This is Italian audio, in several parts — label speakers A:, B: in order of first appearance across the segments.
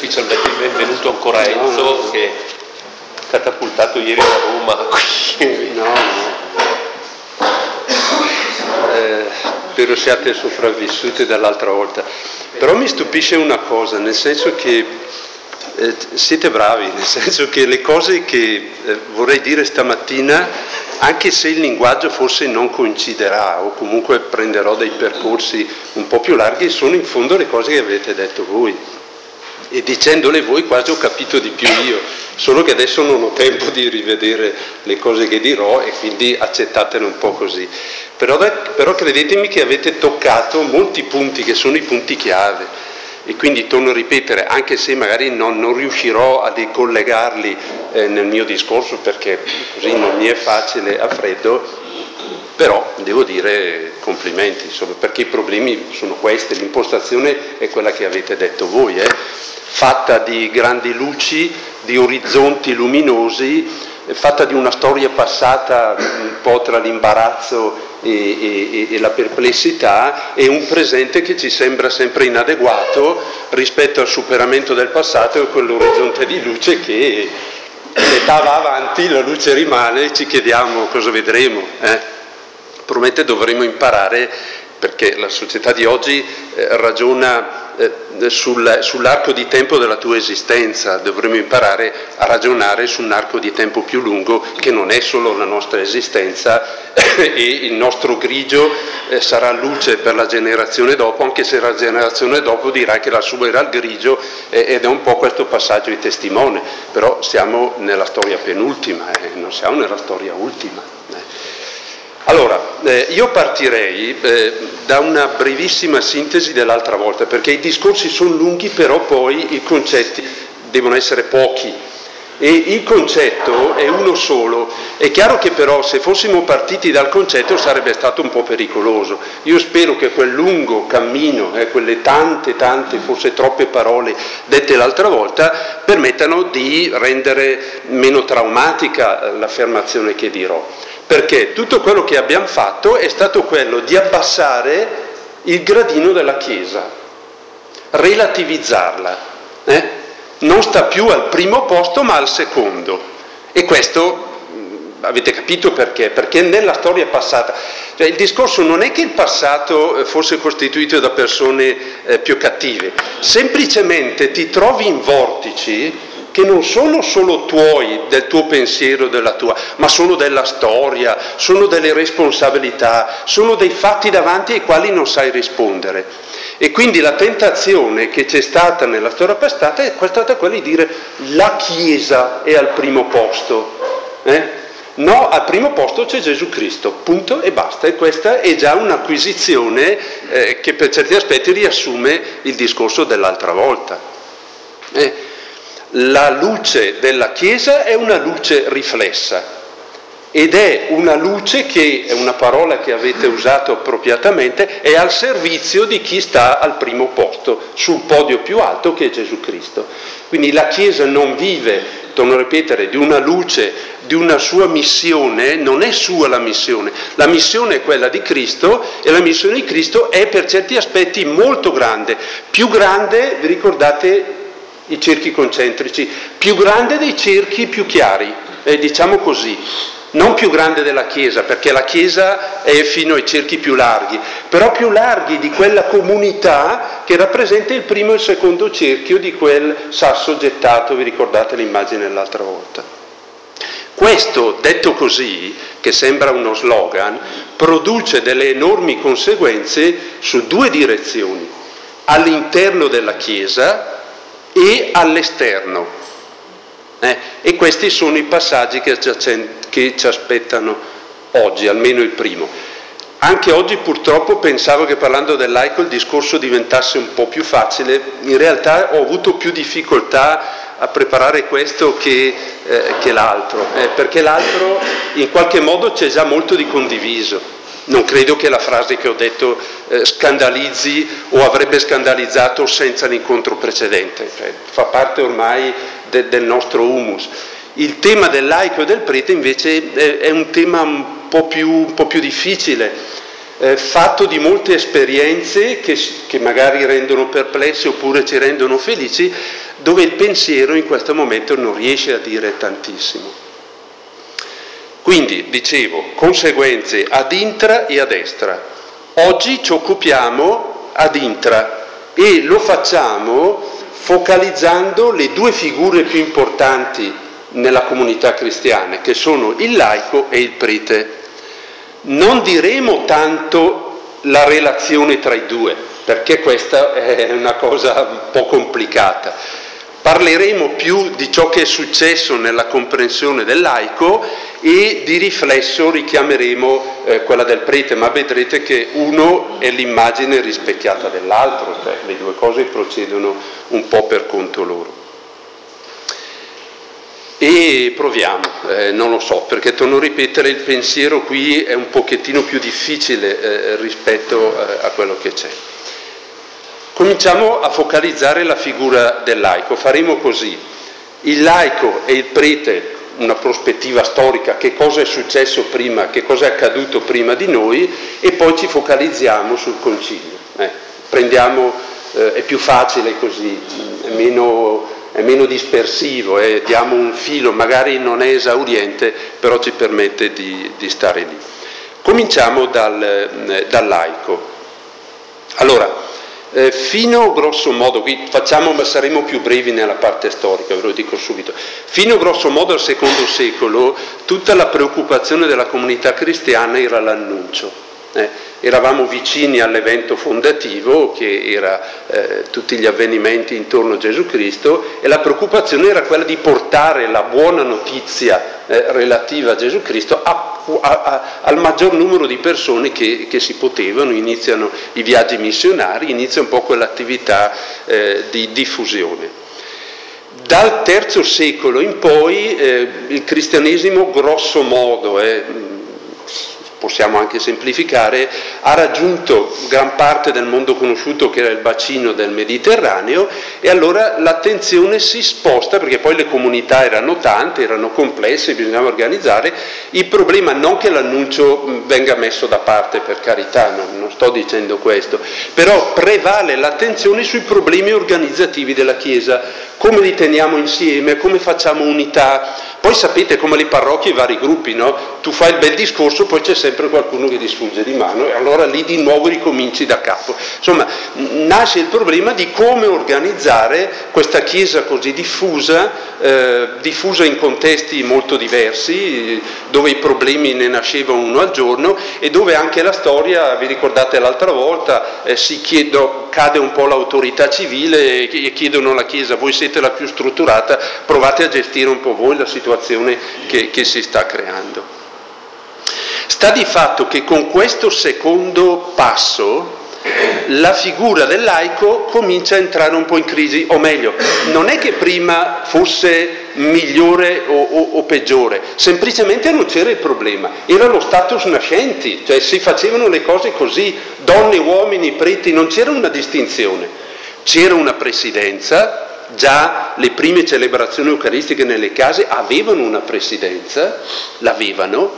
A: ufficialmente il benvenuto ancora a Enzo, che è catapultato ieri da Roma.
B: Spero siate sopravvissuti dall'altra volta. Però mi stupisce una cosa, nel senso che siete bravi, nel senso che le cose che vorrei dire stamattina, anche se il linguaggio forse non coinciderà o comunque prenderò dei percorsi un po' più larghi, sono in fondo le cose che avete detto voi. E dicendole voi quasi ho capito di più io, solo che adesso non ho tempo di rivedere le cose che dirò e quindi accettatele un po' così. Però credetemi che avete toccato molti punti che sono i punti chiave. E quindi torno a ripetere, anche se magari non riuscirò a ricollegarli nel mio discorso, perché così non mi è facile a freddo, però devo dire complimenti, insomma, perché i problemi sono questi, l'impostazione è quella che avete detto voi, fatta di grandi luci, di orizzonti luminosi, fatta di una storia passata un po' tra l'imbarazzo e la perplessità e un presente che ci sembra sempre inadeguato rispetto al superamento del passato e quell'orizzonte di luce che l'età va avanti, la luce rimane, ci chiediamo cosa vedremo. Probabilmente dovremo imparare, perché la società di oggi ragiona sull'arco di tempo della tua esistenza, dovremmo imparare a ragionare su un arco di tempo più lungo che non è solo la nostra esistenza e il nostro grigio sarà luce per la generazione dopo, anche se la generazione dopo dirà che la sua era il grigio ed è un po' questo passaggio di testimone, però siamo nella storia penultima, non siamo nella storia ultima. Allora, io partirei da una brevissima sintesi dell'altra volta, perché i discorsi sono lunghi, però poi i concetti devono essere pochi e il concetto è uno solo. È chiaro che però se fossimo partiti dal concetto sarebbe stato un po' pericoloso. Io spero che quel lungo cammino, quelle tante, forse troppe parole dette l'altra volta, permettano di rendere meno traumatica l'affermazione che dirò. Perché tutto quello che abbiamo fatto è stato quello di abbassare il gradino della Chiesa, relativizzarla. Non sta più al primo posto ma al secondo. E questo avete capito perché? Perché nella storia passata, il discorso non è che il passato fosse costituito da persone più cattive, semplicemente ti trovi in vortici che non sono solo tuoi, del tuo pensiero, della tua, ma sono della storia, sono delle responsabilità, sono dei fatti davanti ai quali non sai rispondere. E quindi la tentazione che c'è stata nella storia passata è stata quella di dire la Chiesa è al primo posto. No, al primo posto c'è Gesù Cristo, punto e basta. E questa è già un'acquisizione che per certi aspetti riassume il discorso dell'altra volta. La luce della Chiesa è una luce riflessa ed è una luce che, è una parola che avete usato appropriatamente, è al servizio di chi sta al primo posto, sul podio più alto che è Gesù Cristo. Quindi la Chiesa non vive, torno a ripetere, di una luce, di una sua missione, non è sua la missione è quella di Cristo e la missione di Cristo è per certi aspetti molto grande, più grande, vi ricordate, i cerchi concentrici, più grande dei cerchi più chiari, diciamo così, non più grande della Chiesa, perché la Chiesa è fino ai cerchi più larghi, però più larghi di quella comunità che rappresenta il primo e il secondo cerchio di quel sasso gettato, vi ricordate l'immagine dell'altra volta. Questo, detto così, che sembra uno slogan, produce delle enormi conseguenze su due direzioni, all'interno della Chiesa e all'esterno. E questi sono i passaggi che ci aspettano oggi, almeno il primo. Anche oggi purtroppo pensavo che parlando del laico il discorso diventasse un po' più facile, in realtà ho avuto più difficoltà a preparare questo che l'altro, perché l'altro in qualche modo c'è già molto di condiviso. Non credo che la frase che ho detto scandalizzi o avrebbe scandalizzato senza l'incontro precedente, fa parte ormai del nostro humus. Il tema del laico e del prete invece è un tema un po' più difficile, fatto di molte esperienze che magari rendono perplessi oppure ci rendono felici, dove il pensiero in questo momento non riesce a dire tantissimo. Quindi, dicevo, conseguenze ad intra e a destra. Oggi ci occupiamo ad intra e lo facciamo focalizzando le due figure più importanti nella comunità cristiana, che sono il laico e il prete. Non diremo tanto la relazione tra i due, perché questa è una cosa un po' complicata. Parleremo più di ciò che è successo nella comprensione del laico e di riflesso richiameremo quella del prete, ma vedrete che uno è l'immagine rispecchiata dell'altro, cioè le due cose procedono un po' per conto loro. E proviamo, non lo so, perché torno a ripetere, il pensiero qui è un pochettino più difficile rispetto a quello che c'è. Cominciamo a focalizzare la figura del laico, faremo così: il laico e il prete, una prospettiva storica, che cosa è successo prima, che cosa è accaduto prima di noi, e poi ci focalizziamo sul concilio. Prendiamo, è più facile così, è meno dispersivo, diamo un filo, magari non è esauriente, però ci permette di stare lì. Cominciamo dal laico. Allora, fino grosso modo, qui ma saremo più brevi nella parte storica, ve lo dico subito, fino grosso modo al II secolo tutta la preoccupazione della comunità cristiana era l'annuncio. Eravamo vicini all'evento fondativo, che era tutti gli avvenimenti intorno a Gesù Cristo, e la preoccupazione era quella di portare la buona notizia relativa a Gesù Cristo al maggior numero di persone che si potevano. Iniziano i viaggi missionari, inizia un po' quell'attività di diffusione. Dal III secolo in poi il cristianesimo, grosso modo, possiamo anche semplificare, ha raggiunto gran parte del mondo conosciuto, che era il bacino del Mediterraneo, e allora l'attenzione si sposta, perché poi le comunità erano tante, erano complesse, bisognava organizzare. Il problema non che l'annuncio venga messo da parte, per carità, non sto dicendo questo, però prevale l'attenzione sui problemi organizzativi della Chiesa: come li teniamo insieme, come facciamo unità. Poi sapete come le parrocchie, i vari gruppi, no? Tu fai il bel discorso, poi c'è sempre qualcuno che ti sfugge di mano e allora lì di nuovo ricominci da capo. Insomma, nasce il problema di come organizzare questa Chiesa così diffusa in contesti molto diversi, dove i problemi ne nascevano uno al giorno e dove anche la storia, vi ricordate l'altra volta, cade un po' l'autorità civile e chiedono alla Chiesa: voi siete la più strutturata, provate a gestire un po' voi la situazione che si sta creando. Sta di fatto che con questo secondo passo la figura del laico comincia a entrare un po' in crisi, o meglio, non è che prima fosse migliore o peggiore, semplicemente non c'era il problema, era lo status nascenti, cioè si facevano le cose così, donne, uomini, preti, non c'era una distinzione, c'era una presidenza. Già le prime celebrazioni eucaristiche nelle case avevano una presidenza, l'avevano,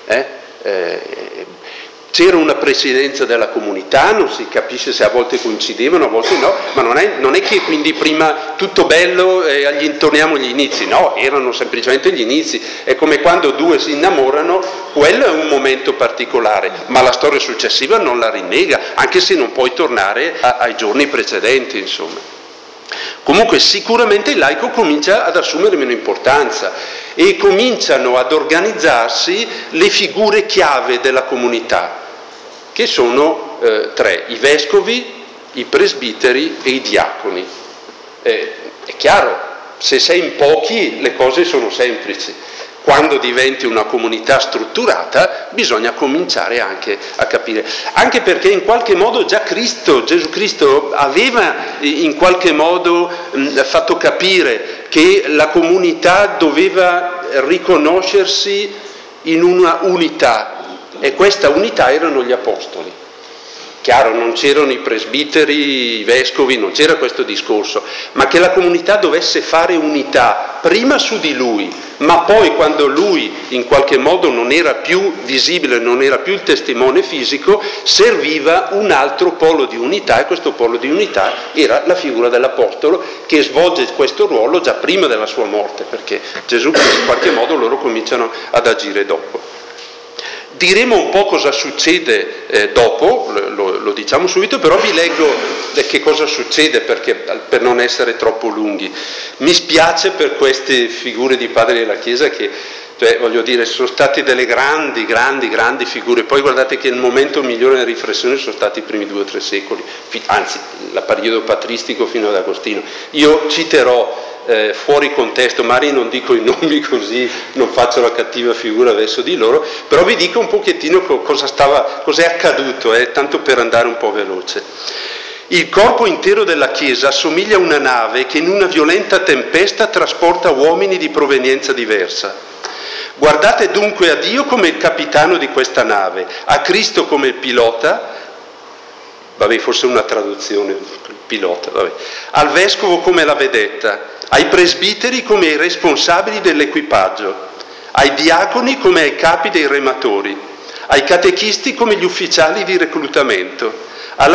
B: c'era una presidenza della comunità, non si capisce se a volte coincidevano, a volte no, ma non è che quindi prima tutto bello e torniamo agli inizi, no, erano semplicemente gli inizi. È come quando due si innamorano, quello è un momento particolare, ma la storia successiva non la rinnega, anche se non puoi tornare ai giorni precedenti, insomma. Comunque sicuramente il laico comincia ad assumere meno importanza e cominciano ad organizzarsi le figure chiave della comunità, che sono tre: i vescovi, i presbiteri e i diaconi. È chiaro, se sei in pochi le cose sono semplici. Quando diventi una comunità strutturata bisogna cominciare anche a capire, anche perché in qualche modo già Gesù Cristo aveva in qualche modo fatto capire che la comunità doveva riconoscersi in una unità, e questa unità erano gli apostoli. Chiaro, non c'erano i presbiteri, i vescovi, non c'era questo discorso, ma che la comunità dovesse fare unità, prima su di lui, ma poi quando lui in qualche modo non era più visibile, non era più il testimone fisico, serviva un altro polo di unità, e questo polo di unità era la figura dell'Apostolo, che svolge questo ruolo già prima della sua morte, perché Gesù in qualche modo loro cominciano ad agire dopo. Diremo un po' cosa succede dopo, lo diciamo subito, però vi leggo che cosa succede per non essere troppo lunghi. Mi spiace per queste figure di padri della Chiesa che, voglio dire, sono state delle grandi figure. Poi guardate che il momento migliore della riflessione sono stati i primi 2 o 3 secoli, anzi, il periodo patristico fino ad Agostino. Io citerò fuori contesto, magari non dico i nomi così non faccio la cattiva figura verso di loro, però vi dico un pochettino cos'è accaduto, tanto per andare un po' veloce. Il corpo intero della Chiesa assomiglia a una nave che in una violenta tempesta trasporta uomini di provenienza diversa. Guardate dunque a Dio come il capitano di questa nave, a Cristo come il pilota, forse una traduzione, pilota, al vescovo come la vedetta, ai presbiteri come ai responsabili dell'equipaggio, ai diaconi come ai capi dei rematori, ai catechisti come gli ufficiali di reclutamento, alla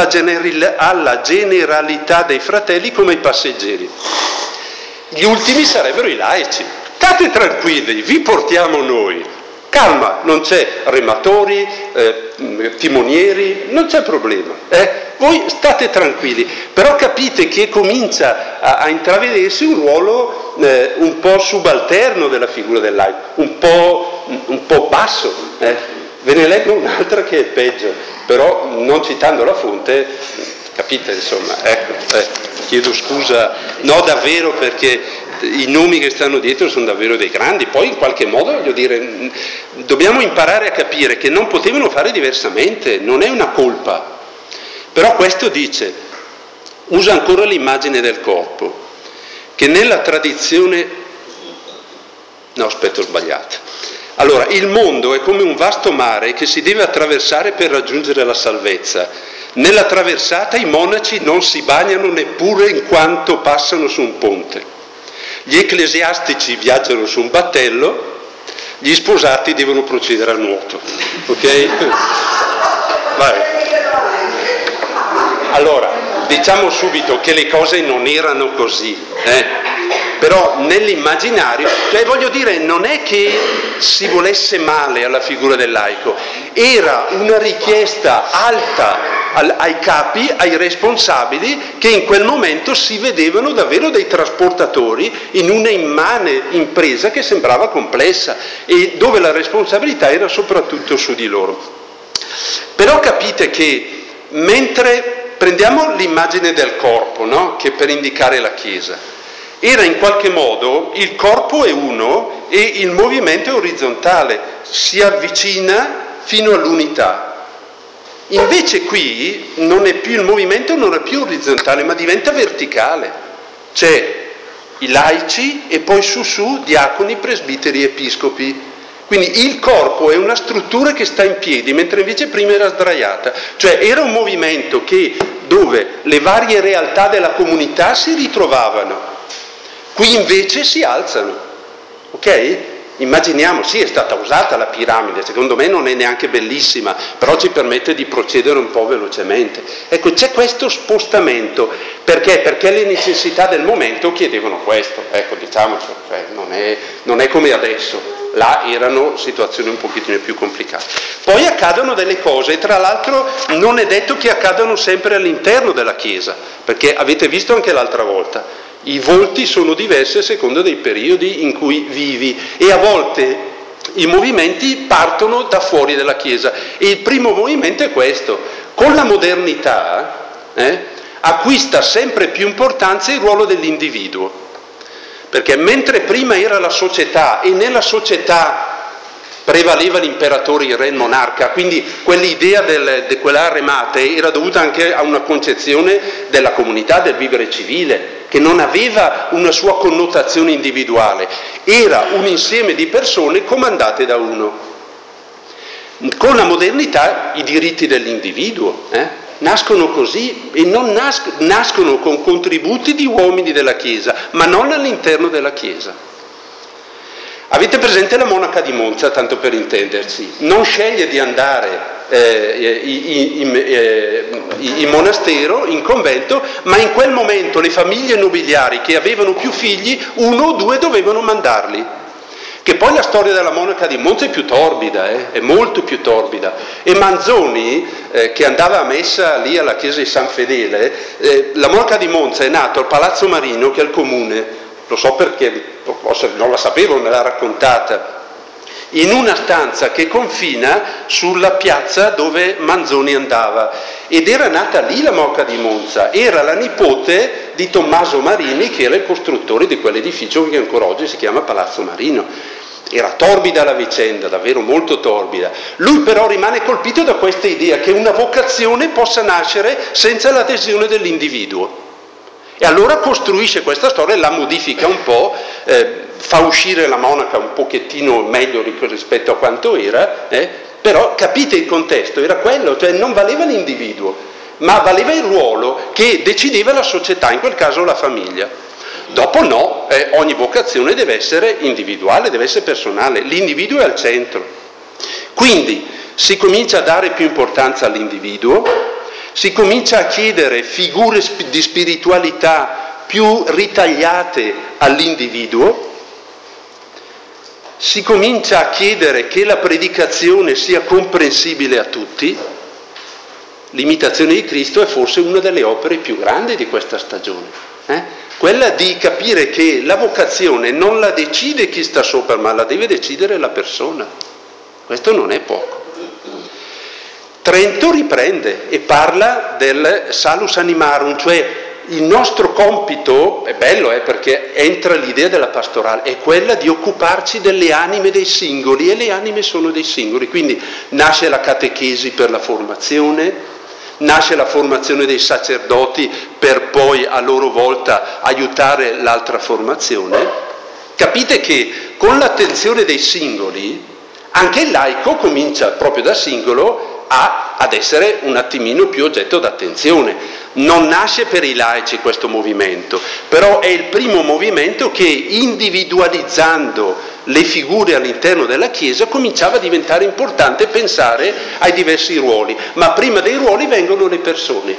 B: generalità dei fratelli come i passeggeri. Gli ultimi sarebbero i laici. State tranquilli, vi portiamo noi. Calma, non c'è rematori, timonieri, non c'è problema. Voi state tranquilli, però capite che comincia a intravedersi un ruolo un po' subalterno della figura del laico, un po' basso. Ve ne leggo un'altra che è peggio, però non citando la fonte, capite insomma, chiedo scusa, no davvero, perché i nomi che stanno dietro sono davvero dei grandi. Poi in qualche modo, voglio dire, dobbiamo imparare a capire che non potevano fare diversamente, non è una colpa. Però questo dice, usa ancora l'immagine del corpo, che nella tradizione... No, aspetta, ho sbagliato. Allora, il mondo è come un vasto mare che si deve attraversare per raggiungere la salvezza. Nella traversata i monaci non si bagnano neppure in quanto passano su un ponte. Gli ecclesiastici viaggiano su un battello, gli sposati devono procedere a nuoto. Ok? Vai. Allora, diciamo subito che le cose non erano così, però nell'immaginario, voglio dire, non è che si volesse male alla figura del laico, era una richiesta alta ai capi, ai responsabili, che in quel momento si vedevano davvero dei trasportatori in una immane impresa che sembrava complessa e dove la responsabilità era soprattutto su di loro. Però capite che mentre prendiamo l'immagine del corpo, no? Che per indicare la Chiesa, era in qualche modo, il corpo è uno e il movimento è orizzontale, si avvicina fino all'unità. Invece qui non è più, il movimento non è più orizzontale, ma diventa verticale. C'è i laici e poi su diaconi, presbiteri, episcopi. Quindi il corpo è una struttura che sta in piedi, mentre invece prima era sdraiata. Cioè era un movimento dove le varie realtà della comunità si ritrovavano. Qui invece si alzano. Ok? Immaginiamo, sì, è stata usata la piramide, secondo me non è neanche bellissima, però ci permette di procedere un po' velocemente. Ecco, c'è questo spostamento, perché? Perché le necessità del momento chiedevano questo, ecco, diciamoci, non è come adesso, là erano situazioni un pochettino più complicate. Poi accadono delle cose, e tra l'altro non è detto che accadano sempre all'interno della Chiesa, perché avete visto anche l'altra volta, i volti sono diversi a seconda dei periodi in cui vivi e a volte i movimenti partono da fuori dalla Chiesa e il primo movimento è questo. Con la modernità acquista sempre più importanza il ruolo dell'individuo, perché mentre prima era la società e nella società prevaleva l'imperatore, il re, il monarca, quindi quell'idea di quella remate era dovuta anche a una concezione della comunità, del vivere civile, che non aveva una sua connotazione individuale, era un insieme di persone comandate da uno. Con la modernità i diritti dell'individuo, nascono così e non nascono con contributi di uomini della Chiesa, ma non all'interno della Chiesa. Avete presente la monaca di Monza, tanto per intenderci? Non sceglie di andare in monastero, in convento, ma in quel momento le famiglie nobiliari che avevano più figli, 1 o 2 dovevano mandarli. Che poi la storia della monaca di Monza è più torbida, è molto più torbida. E Manzoni, che andava a messa lì alla chiesa di San Fedele, la monaca di Monza è nato al Palazzo Marino, che è il comune, lo so perché non la sapevo, me l'ha raccontata, in una stanza che confina sulla piazza dove Manzoni andava, ed era nata lì la monaca di Monza, era la nipote di Tommaso Marini, che era il costruttore di quell'edificio che ancora oggi si chiama Palazzo Marino. Era torbida la vicenda, davvero molto torbida. Lui però rimane colpito da questa idea che una vocazione possa nascere senza l'adesione dell'individuo. E allora costruisce questa storia, la modifica un po', fa uscire la monaca un pochettino meglio rispetto a quanto era, però capite il contesto, era quello, cioè non valeva l'individuo, ma valeva il ruolo che decideva la società, in quel caso la famiglia. Dopo no, ogni vocazione deve essere individuale, deve essere personale, l'individuo è al centro. Quindi si comincia a dare più importanza all'individuo, si comincia a chiedere figure di spiritualità più ritagliate all'individuo, si comincia a chiedere che la predicazione sia comprensibile a tutti. L'imitazione di Cristo è forse una delle opere più grandi di questa stagione. Quella di capire che la vocazione non la decide chi sta sopra, ma la deve decidere la persona. Questo non è poco. Trento riprende e parla del salus animarum, cioè il nostro compito, è bello perché entra l'idea della pastorale, è quella di occuparci delle anime dei singoli, e le anime sono dei singoli, quindi nasce la catechesi per la formazione, nasce la formazione dei sacerdoti per poi a loro volta aiutare l'altra formazione. Capite che con l'attenzione dei singoli anche il laico comincia proprio da singolo ad essere un attimino più oggetto d'attenzione. Non nasce per i laici questo movimento, però è il primo movimento che, individualizzando le figure all'interno della Chiesa, cominciava a diventare importante pensare ai diversi ruoli, ma prima dei ruoli vengono le persone.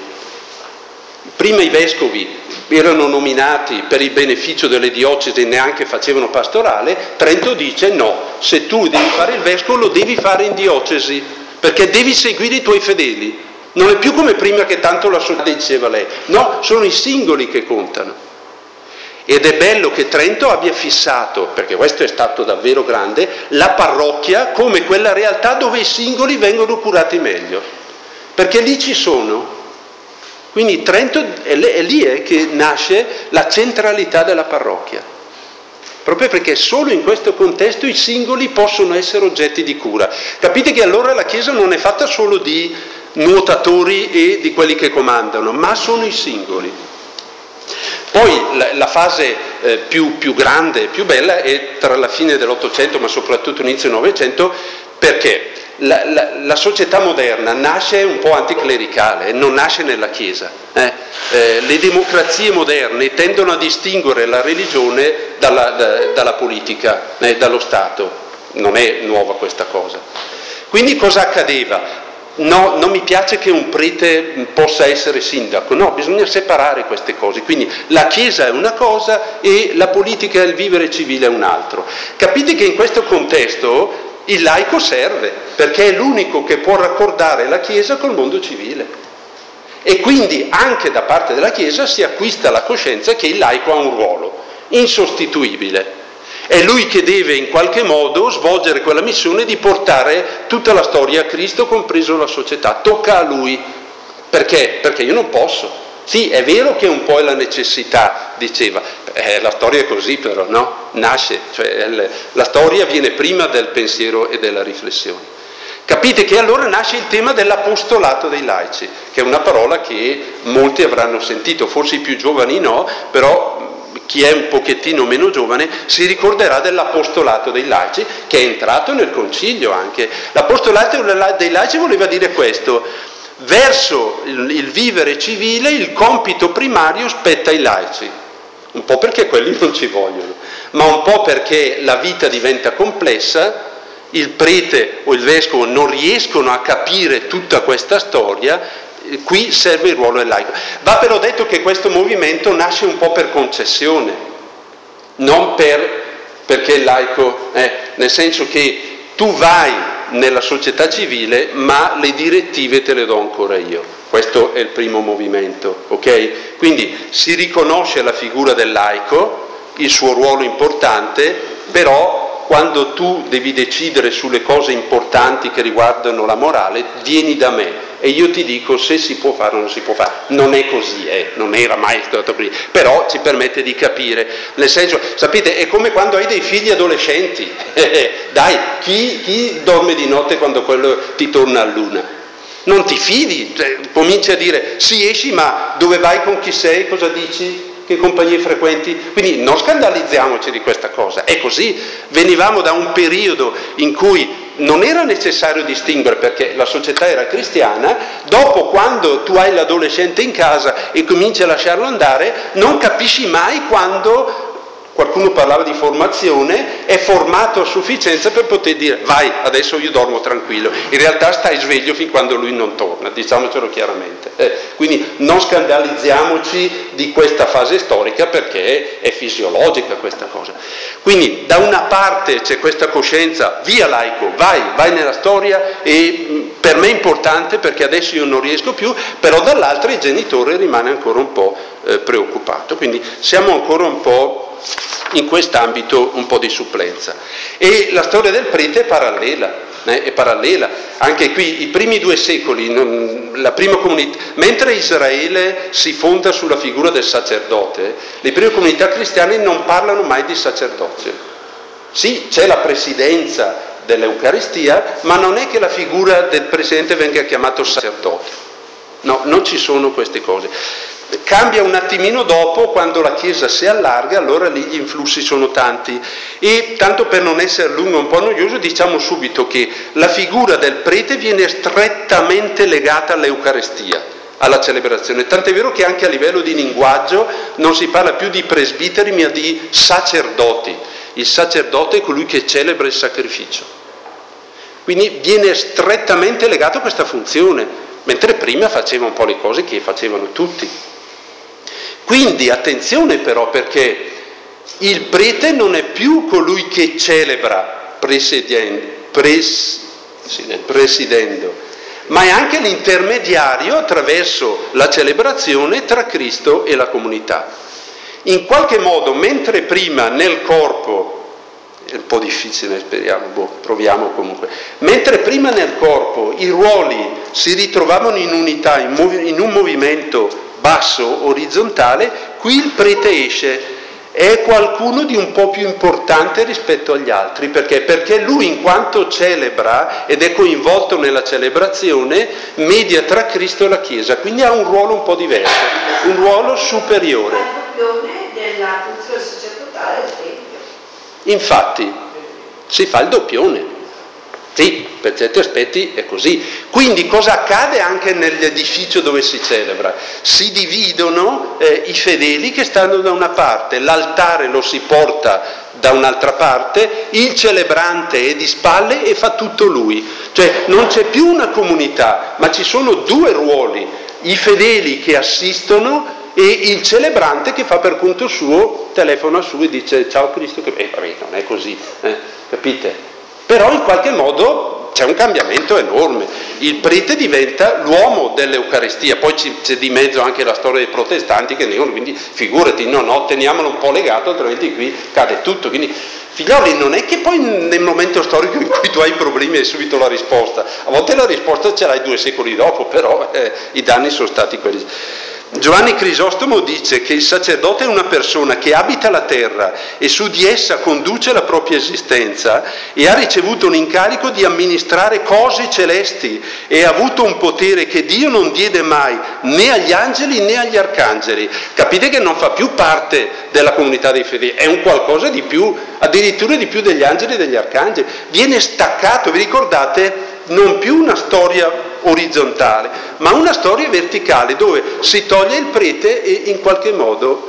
B: Prima i vescovi erano nominati per il beneficio delle diocesi e neanche facevano pastorale. Trento dice no, se tu devi fare il vescovo lo devi fare in diocesi, perché devi seguire i tuoi fedeli. Non è più come prima che tanto la società diceva lei, no, sono i singoli che contano. Ed è bello che Trento abbia fissato, perché questo è stato davvero grande, la parrocchia come quella realtà dove i singoli vengono curati meglio, perché lì ci sono. Quindi Trento è lì che nasce la centralità della parrocchia, proprio perché solo in questo contesto i singoli possono essere oggetti di cura. Capite che allora la Chiesa non è fatta solo di nuotatori e di quelli che comandano, ma sono i singoli. Poi la fase più grande, più bella è tra la fine dell'Ottocento ma soprattutto inizio del Novecento, perché la società moderna nasce un po' anticlericale, non nasce nella Chiesa. Le democrazie moderne tendono a distinguere la religione dalla politica, dallo Stato. Non è nuova questa cosa. Quindi cosa accadeva? No, non mi piace che un prete possa essere sindaco, no, bisogna separare queste cose, quindi la Chiesa è una cosa e la politica e il vivere civile è un altro. Capite che in questo contesto il laico serve, perché è l'unico che può raccordare la Chiesa col mondo civile. E quindi anche da parte della Chiesa si acquista la coscienza che il laico ha un ruolo insostituibile. È lui che deve in qualche modo svolgere quella missione di portare tutta la storia a Cristo, compreso la società. Tocca a lui. Perché? Perché io non posso. Sì, è vero che un po' è la necessità, diceva. La storia è così però, no? Nasce, cioè la storia viene prima del pensiero e della riflessione. Capite che allora nasce il tema dell'apostolato dei laici, che è una parola che molti avranno sentito, forse i più giovani no, però chi è un pochettino meno giovane si ricorderà dell'apostolato dei laici, che è entrato nel concilio anche. L'apostolato dei laici voleva dire questo: verso il vivere civile il compito primario spetta ai laici, un po' perché quelli non ci vogliono, ma un po' perché la vita diventa complessa, il prete o il vescovo non riescono a capire tutta questa storia, qui serve il ruolo del laico. Va però detto che questo movimento nasce un po' per concessione, non perché il laico, nel senso che tu vai nella società civile, ma le direttive te le do ancora io. Questo è il primo movimento, ok? Quindi si riconosce la figura del laico, il suo ruolo importante, però quando tu devi decidere sulle cose importanti che riguardano la morale, vieni da me e io ti dico se si può fare o non si può fare. Non è così, non era mai stato così, però ci permette di capire. Nel senso, sapete, è come quando hai dei figli adolescenti. Dai, chi dorme di notte quando quello ti torna a luna? Non ti fidi, cominci a dire sì, esci, ma dove vai, con chi sei, cosa dici? Che compagnie frequenti? Quindi non scandalizziamoci di questa cosa, è così. Venivamo da un periodo in cui non era necessario distinguere perché la società era cristiana, dopo quando tu hai l'adolescente in casa e cominci a lasciarlo andare, non capisci mai quando, qualcuno parlava di formazione, è formato a sufficienza per poter dire vai, adesso io dormo tranquillo. In realtà stai sveglio fin quando lui non torna, diciamocelo chiaramente. Quindi non scandalizziamoci di questa fase storica perché è fisiologica questa cosa. Quindi da una parte c'è questa coscienza, via laico, vai nella storia, e per me è importante perché adesso io non riesco più, però dall'altra il genitore rimane ancora un po' preoccupato. Quindi siamo ancora un po' in quest'ambito un po' di supplenza. E la storia del prete è parallela. Anche qui, i primi 2 secoli, la prima comunità, mentre Israele si fonda sulla figura del sacerdote, le prime comunità cristiane non parlano mai di sacerdozio. Sì, c'è la presidenza dell'Eucaristia, ma non è che la figura del presidente venga chiamato sacerdote. No, non ci sono queste cose. Cambia un attimino dopo, quando la Chiesa si allarga, allora lì gli influssi sono tanti. E tanto per non essere lungo e un po' noioso, diciamo subito che la figura del prete viene strettamente legata all'Eucaristia, alla celebrazione. Tant'è vero che anche a livello di linguaggio non si parla più di presbiteri, ma di sacerdoti. Il sacerdote è colui che celebra il sacrificio. Quindi viene strettamente legato a questa funzione, mentre prima faceva un po' le cose che facevano tutti. Quindi attenzione però, perché il prete non è più colui che celebra presidendo, ma è anche l'intermediario attraverso la celebrazione tra Cristo e la comunità. In qualche modo, mentre prima nel corpo, è un po' difficile, speriamo, proviamo comunque, mentre prima nel corpo i ruoli si ritrovavano in unità, in un movimento basso, orizzontale, qui il prete esce, è qualcuno di un po' più importante rispetto agli altri. Perché? Perché lui, in quanto celebra ed è coinvolto nella celebrazione, media tra Cristo e la Chiesa, quindi ha un ruolo un po' diverso, un ruolo superiore.
C: La doppione della funzione sacerdotale del Tempio.
B: Infatti, si fa il doppione. Sì, per certi aspetti è così. Quindi cosa accade anche nell'edificio dove si celebra? Si dividono i fedeli che stanno da una parte, l'altare lo si porta da un'altra parte, il celebrante è di spalle e fa tutto lui. Cioè non c'è più una comunità, ma ci sono 2 ruoli, i fedeli che assistono e il celebrante che fa per conto suo, telefona su e dice ciao Cristo, che vabbè, non è così, capite? Però in qualche modo c'è un cambiamento enorme. Il prete diventa l'uomo dell'Eucaristia, poi c'è di mezzo anche la storia dei protestanti che negano, quindi figurati, no, teniamolo un po' legato, altrimenti qui cade tutto. Quindi figlioli, non è che poi nel momento storico in cui tu hai problemi hai subito la risposta, a volte la risposta ce l'hai 2 secoli dopo, però i danni sono stati quelli. Giovanni Crisostomo dice che il sacerdote è una persona che abita la terra e su di essa conduce la propria esistenza e ha ricevuto un incarico di amministrare cose celesti e ha avuto un potere che Dio non diede mai né agli angeli né agli arcangeli. Capite che non fa più parte della comunità dei fedeli, è un qualcosa di più, addirittura di più degli angeli e degli arcangeli. Viene staccato, vi ricordate? Non più una storia orizzontale, ma una storia verticale dove si toglie il prete e in qualche modo...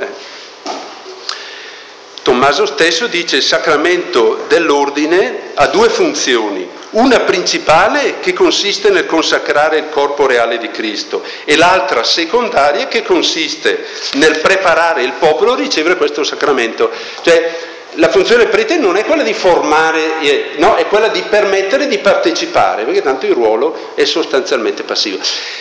B: Tommaso stesso dice il sacramento dell'ordine ha due funzioni, una principale che consiste nel consacrare il corpo reale di Cristo e l'altra secondaria che consiste nel preparare il popolo a ricevere questo sacramento. Cioè la funzione del prete non è quella di formare, no, è quella di permettere di partecipare, perché tanto il ruolo è sostanzialmente passivo.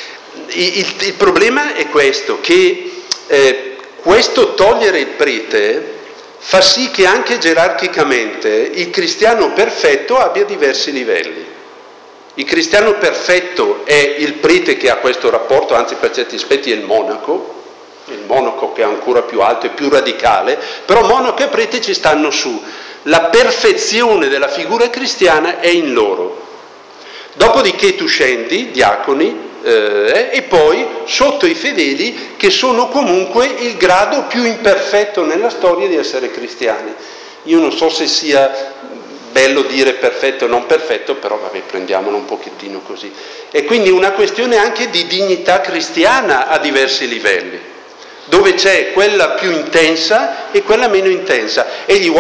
B: Il problema è questo, che questo togliere il prete fa sì che anche gerarchicamente il cristiano perfetto abbia diversi livelli. Il cristiano perfetto è il prete che ha questo rapporto, anzi per certi aspetti è il monaco che è ancora più alto e più radicale, però monaco e prete ci stanno su. La perfezione della figura cristiana è in loro. Dopodiché tu scendi, diaconi, e poi sotto i fedeli che sono comunque il grado più imperfetto nella storia di essere cristiani. Io non so se sia bello dire perfetto o non perfetto, però vabbè, prendiamolo un pochettino così. E quindi una questione anche di dignità cristiana a diversi livelli, dove c'è quella più intensa e quella meno intensa. E gli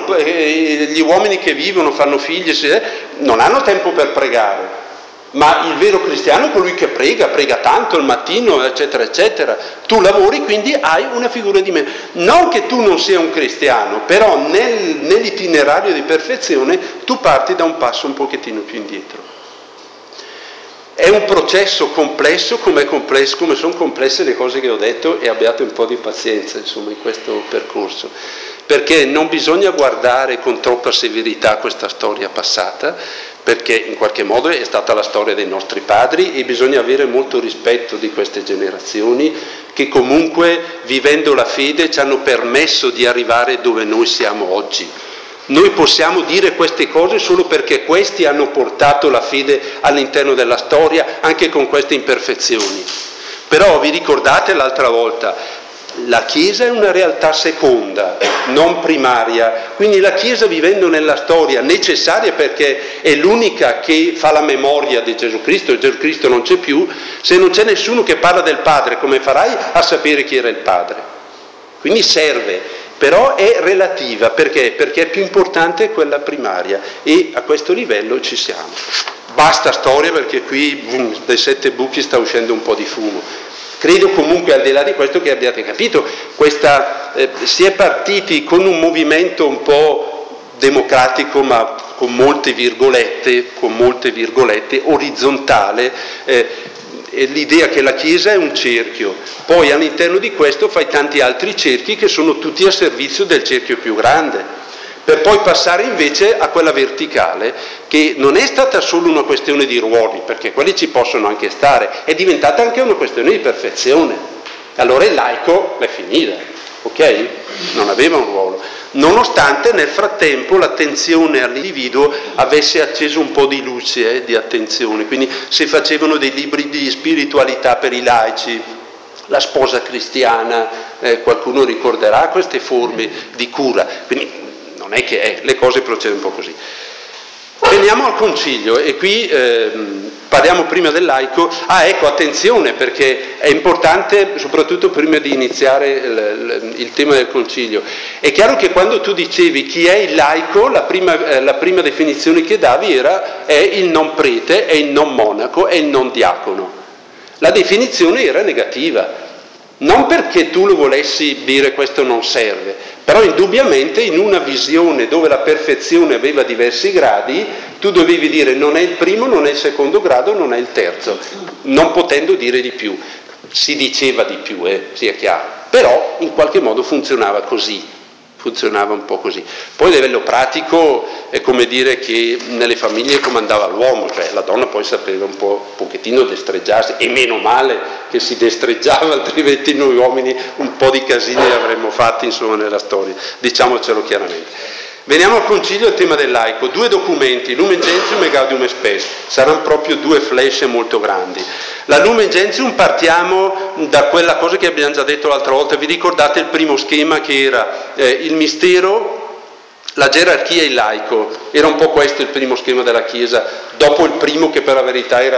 B: uomini che vivono, fanno figli, non hanno tempo per pregare. Ma il vero cristiano è colui che prega tanto il mattino, eccetera, eccetera. Tu lavori, quindi hai una figura di meno. Non che tu non sia un cristiano, però nell'itinerario di perfezione tu parti da un passo un pochettino più indietro. È un processo complesso come sono complesse le cose che ho detto, e abbiate un po' di pazienza, insomma, in questo percorso. Perché non bisogna guardare con troppa severità questa storia passata, perché in qualche modo è stata la storia dei nostri padri e bisogna avere molto rispetto di queste generazioni che comunque, vivendo la fede, ci hanno permesso di arrivare dove noi siamo oggi. Noi possiamo dire queste cose solo perché questi hanno portato la fede all'interno della storia, anche con queste imperfezioni. Però vi ricordate l'altra volta, la Chiesa è una realtà seconda, non primaria, quindi la Chiesa, vivendo nella storia, necessaria perché è l'unica che fa la memoria di Gesù Cristo, e Gesù Cristo non c'è più, se non c'è nessuno che parla del Padre, come farai a sapere chi era il Padre? Quindi serve, però è relativa, perché? Perché è più importante quella primaria, e a questo livello ci siamo. Basta storia, perché qui dai 7 buchi sta uscendo un po' di fumo. Credo comunque, al di là di questo, che abbiate capito, si è partiti con un movimento un po' democratico, ma con molte virgolette, orizzontale, l'idea che la Chiesa è un cerchio, poi all'interno di questo fai tanti altri cerchi che sono tutti a servizio del cerchio più grande, per poi passare invece a quella verticale, che non è stata solo una questione di ruoli, perché quelli ci possono anche stare, è diventata anche una questione di perfezione. Allora il laico l'è finita, ok? Non aveva un ruolo, nonostante nel frattempo l'attenzione all'individuo avesse acceso un po' di luce, di attenzione, quindi si facevano dei libri di spiritualità per i laici, la sposa cristiana, qualcuno ricorderà queste forme di cura, quindi non è che le cose procedono un po' così. Veniamo al concilio, e qui parliamo prima del laico. Ecco, attenzione, perché è importante, soprattutto prima di iniziare il tema del concilio. È chiaro che quando tu dicevi chi è il laico, la prima definizione che davi è il non prete, è il non monaco, è il non diacono. La definizione era negativa. Non perché tu lo volessi dire questo non serve, però indubbiamente in una visione dove la perfezione aveva diversi gradi, tu dovevi dire non è il primo, non è il secondo grado, non è il terzo, non potendo dire di più. Si diceva di più, sia chiaro, però in qualche modo funzionava così. Funzionava un po' così. Poi a livello pratico è come dire che nelle famiglie comandava l'uomo, cioè la donna poi sapeva un pochettino destreggiarsi, e meno male che si destreggiava, altrimenti noi uomini un po' di casini avremmo fatti, insomma, nella storia, diciamocelo chiaramente. Veniamo al concilio, al tema del laico. 2 documenti, Lumen Gentium e Gaudium et Spes, saranno proprio 2 flash molto grandi. La Lumen Gentium, partiamo da quella cosa che abbiamo già detto l'altra volta. Vi ricordate il primo schema, che era il mistero, la gerarchia e il laico? Era un po' questo il primo schema della Chiesa, dopo il primo, che per la verità era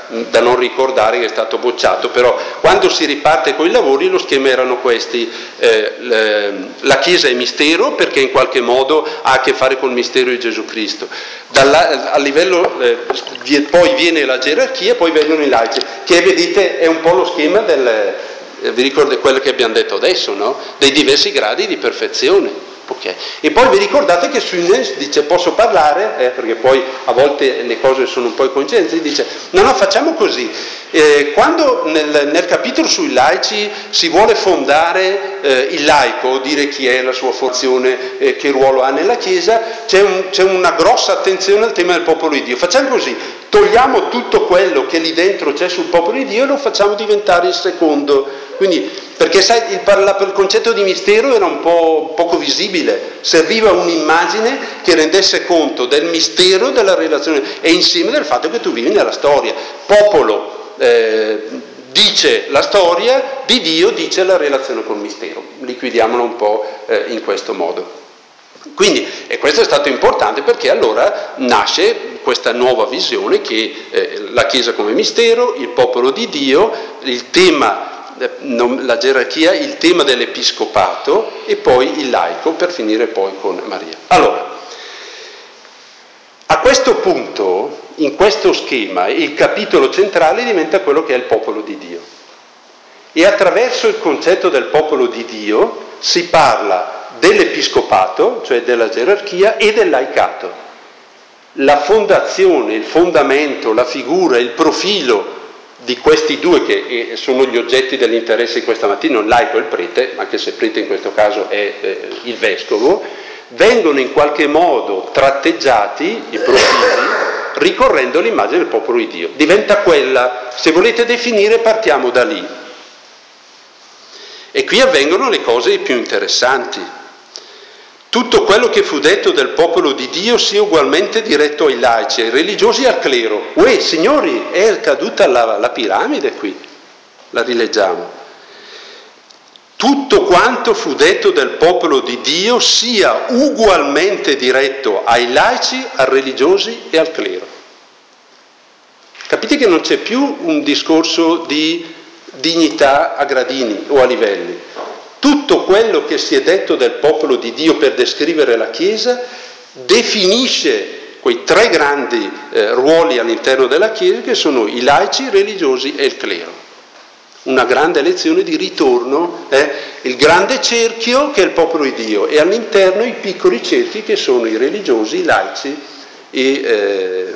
B: da non ricordare, che è stato bocciato, però quando si riparte con i lavori lo schema erano questi: la Chiesa è mistero perché in qualche modo ha a che fare col mistero di Gesù Cristo, a livello poi viene la gerarchia, poi vengono i laici, che vedete è un po' lo schema vi ricordate quello che abbiamo detto adesso, no? Dei diversi gradi di perfezione. Okay. E poi vi ricordate che Suines dice posso parlare, perché poi a volte le cose sono un po' coincidenti, dice no facciamo così, quando nel capitolo sui laici si vuole fondare il laico, dire chi è, la sua funzione, che ruolo ha nella Chiesa, c'è una grossa attenzione al tema del popolo di Dio. Facciamo così, togliamo tutto quello che lì dentro c'è sul popolo di Dio e lo facciamo diventare il secondo. Quindi, perché sai, il concetto di mistero era un po' poco visibile, serviva un'immagine che rendesse conto del mistero della relazione e insieme del fatto che tu vivi nella storia. Popolo dice la storia, di Dio dice la relazione col mistero. Liquidiamolo un po' in questo modo. Quindi, e questo è stato importante perché allora nasce questa nuova visione che la Chiesa come mistero, il popolo di Dio, il tema, la gerarchia, il tema dell'episcopato e poi il laico, per finire poi con Maria. Allora, a questo punto, in questo schema, il capitolo centrale diventa quello che è il popolo di Dio. E attraverso il concetto del popolo di Dio si parla dell'episcopato, cioè della gerarchia, e del laicato. La fondazione, il fondamento, la figura, il profilo di questi due che sono gli oggetti dell'interesse di questa mattina, il laico e il prete, anche se il prete in questo caso è il vescovo, vengono in qualche modo tratteggiati, i profili, ricorrendo all'immagine del popolo di Dio. Diventa quella, se volete definire, partiamo da lì. E qui avvengono le cose più interessanti. Tutto quello che fu detto del popolo di Dio sia ugualmente diretto ai laici, ai religiosi e al clero. Uè, signori, è caduta la piramide qui, la rileggiamo. Tutto quanto fu detto del popolo di Dio sia ugualmente diretto ai laici, ai religiosi e al clero. Capite che non c'è più un discorso di dignità a gradini o a livelli. Tutto quello che si è detto del popolo di Dio per descrivere la Chiesa definisce quei tre grandi ruoli all'interno della Chiesa che sono i laici, i religiosi e il clero. Una grande lezione di ritorno, il grande cerchio che è il popolo di Dio e all'interno i piccoli cerchi che sono i religiosi, i laici e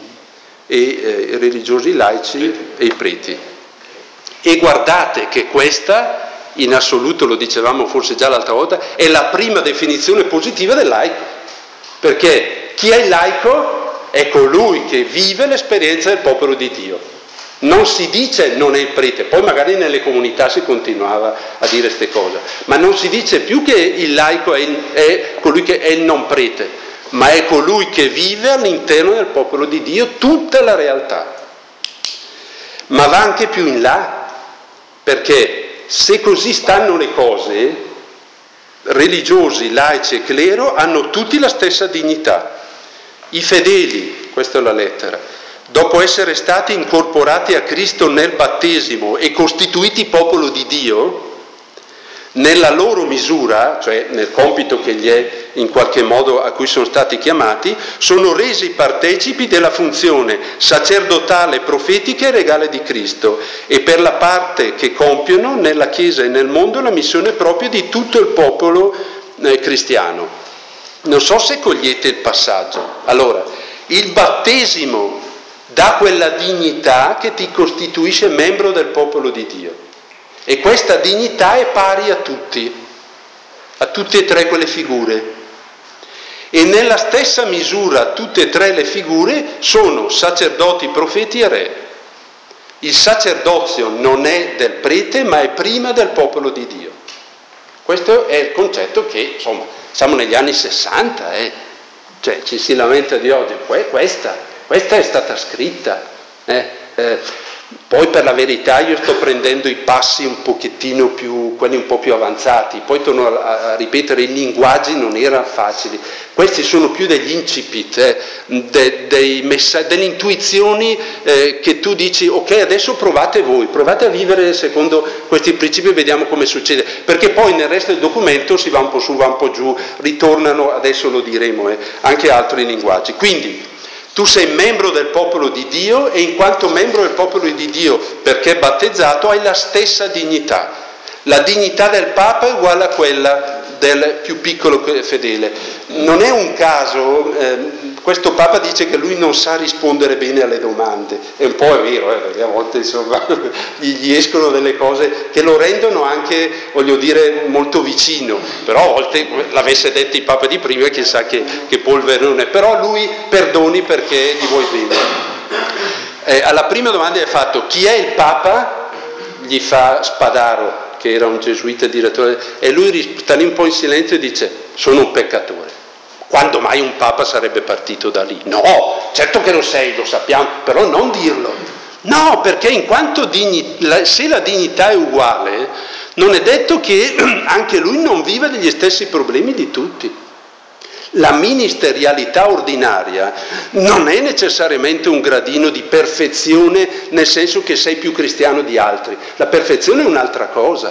B: i religiosi, i laici e i preti. E guardate che questa, in assoluto, lo dicevamo forse già l'altra volta, è la prima definizione positiva del laico, perché chi è il laico è colui che vive l'esperienza del popolo di Dio. Non si dice non è il prete, poi magari nelle comunità si continuava a dire queste cose, ma non si dice più che il laico è colui che è il non prete, ma è colui che vive all'interno del popolo di Dio tutta la realtà. Ma va anche più in là, perché se così stanno le cose, religiosi, laici e clero hanno tutti la stessa dignità. I fedeli, questa è la lettera, dopo essere stati incorporati a Cristo nel battesimo e costituiti popolo di Dio, nella loro misura, cioè nel compito che gli è in qualche modo a cui sono stati chiamati, sono resi partecipi della funzione sacerdotale, profetica e regale di Cristo e per la parte che compiono nella Chiesa e nel mondo la missione propria di tutto il popolo cristiano. Non so se cogliete il passaggio. Allora, il battesimo dà quella dignità che ti costituisce membro del popolo di Dio. E questa dignità è pari a tutte e tre quelle figure. E nella stessa misura tutte e tre le figure sono sacerdoti, profeti e re. Il sacerdozio non è del prete, ma è prima del popolo di Dio. Questo è il concetto che, insomma, siamo negli anni 60, cioè ci si lamenta di oggi, questa è stata scritta. Poi per la verità io sto prendendo i passi un pochettino più, quelli un po' più avanzati, poi torno a ripetere, i linguaggi non erano facili, questi sono più degli incipit, delle intuizioni che tu dici ok adesso provate voi, provate a vivere secondo questi principi e vediamo come succede, perché poi nel resto del documento si va un po' su, va un po' giù, ritornano, adesso lo diremo, anche altri linguaggi. Quindi tu sei membro del popolo di Dio e in quanto membro del popolo di Dio, perché battezzato, hai la stessa dignità. La dignità del Papa è uguale a quella del più piccolo fedele. Non è un caso, questo Papa dice che lui non sa rispondere bene alle domande, e un po' è vero, perché a volte insomma gli escono delle cose che lo rendono anche, voglio dire, molto vicino, però a volte l'avesse detto il Papa di prima chissà che polvere non è, però lui perdoni perché gli vuoi bene. Alla prima domanda è fatto chi è il Papa? Gli fa Spadaro, che era un gesuita direttore, e lui sta lì un po' in silenzio e dice sono un peccatore. Quando mai un Papa sarebbe partito da lì? No, certo che lo sei, lo sappiamo, però non dirlo. No, perché in quanto se la dignità è uguale, non è detto che anche lui non viva degli stessi problemi di tutti. La ministerialità ordinaria non è necessariamente un gradino di perfezione nel senso che sei più cristiano di altri. La perfezione è un'altra cosa.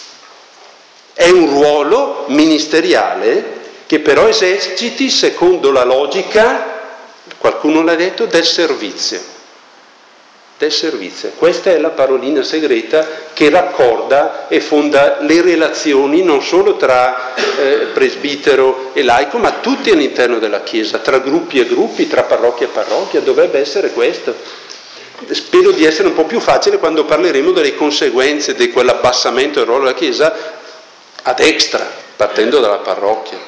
B: È un ruolo ministeriale che però eserciti secondo la logica, qualcuno l'ha detto, del servizio. Del servizio. Questa è la parolina segreta che raccorda e fonda le relazioni non solo tra presbitero e laico, ma tutti all'interno della Chiesa, tra gruppi e gruppi, tra parrocchia e parrocchia, dovrebbe essere questo. Spero di essere un po' più facile quando parleremo delle conseguenze di quell'abbassamento del ruolo della Chiesa a destra, partendo dalla parrocchia.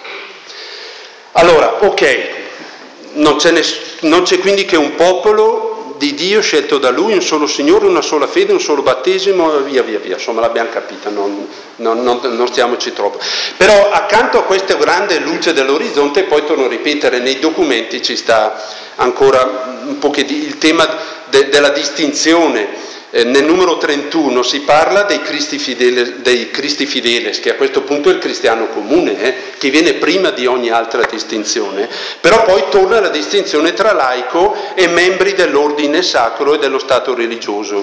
B: Allora, ok, non c'è quindi che un popolo di Dio scelto da Lui, un solo Signore, una sola fede, un solo battesimo, via, insomma l'abbiamo capita, non stiamoci troppo. Però accanto a questa grande luce dell'orizzonte, poi torno a ripetere, nei documenti ci sta ancora un po' il tema della distinzione. Nel numero 31 si parla dei Cristi Fideles, che a questo punto è il cristiano comune, che viene prima di ogni altra distinzione, però poi torna la distinzione tra laico e membri dell'ordine sacro e dello stato religioso.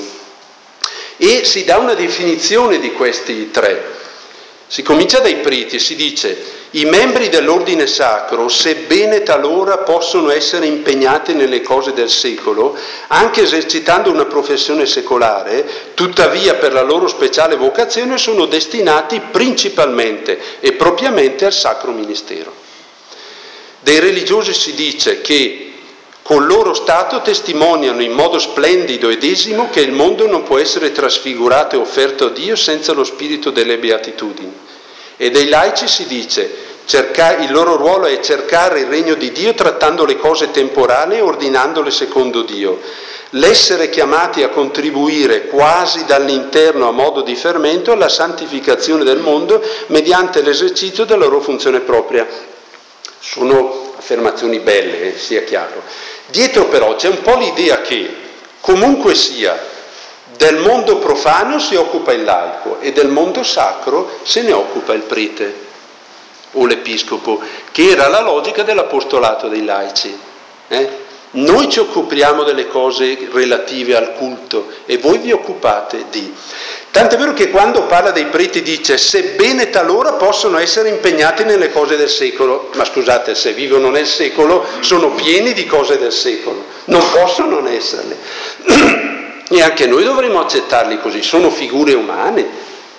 B: E si dà una definizione di questi tre. Si comincia dai preti, si dice i membri dell'ordine sacro, sebbene talora possono essere impegnati nelle cose del secolo, anche esercitando una professione secolare, tuttavia per la loro speciale vocazione sono destinati principalmente e propriamente al sacro ministero. Dei religiosi si dice che col loro stato testimoniano in modo splendido ed esimo che il mondo non può essere trasfigurato e offerto a Dio senza lo spirito delle beatitudini. E dei laici si dice il loro ruolo è cercare il regno di Dio trattando le cose temporali e ordinandole secondo Dio. L'essere chiamati a contribuire quasi dall'interno a modo di fermento alla santificazione del mondo mediante l'esercizio della loro funzione propria. Sono affermazioni belle, sia chiaro. Dietro però c'è un po' l'idea che comunque sia del mondo profano si occupa il laico e del mondo sacro se ne occupa il prete o l'episcopo, che era la logica dell'apostolato dei laici. Noi ci occupiamo delle cose relative al culto e voi vi occupate di... Tant'è vero che quando parla dei preti dice sebbene talora possono essere impegnati nelle cose del secolo, ma scusate, se vivono nel secolo sono pieni di cose del secolo, non possono non esserle. E anche noi dovremmo accettarli così, sono figure umane.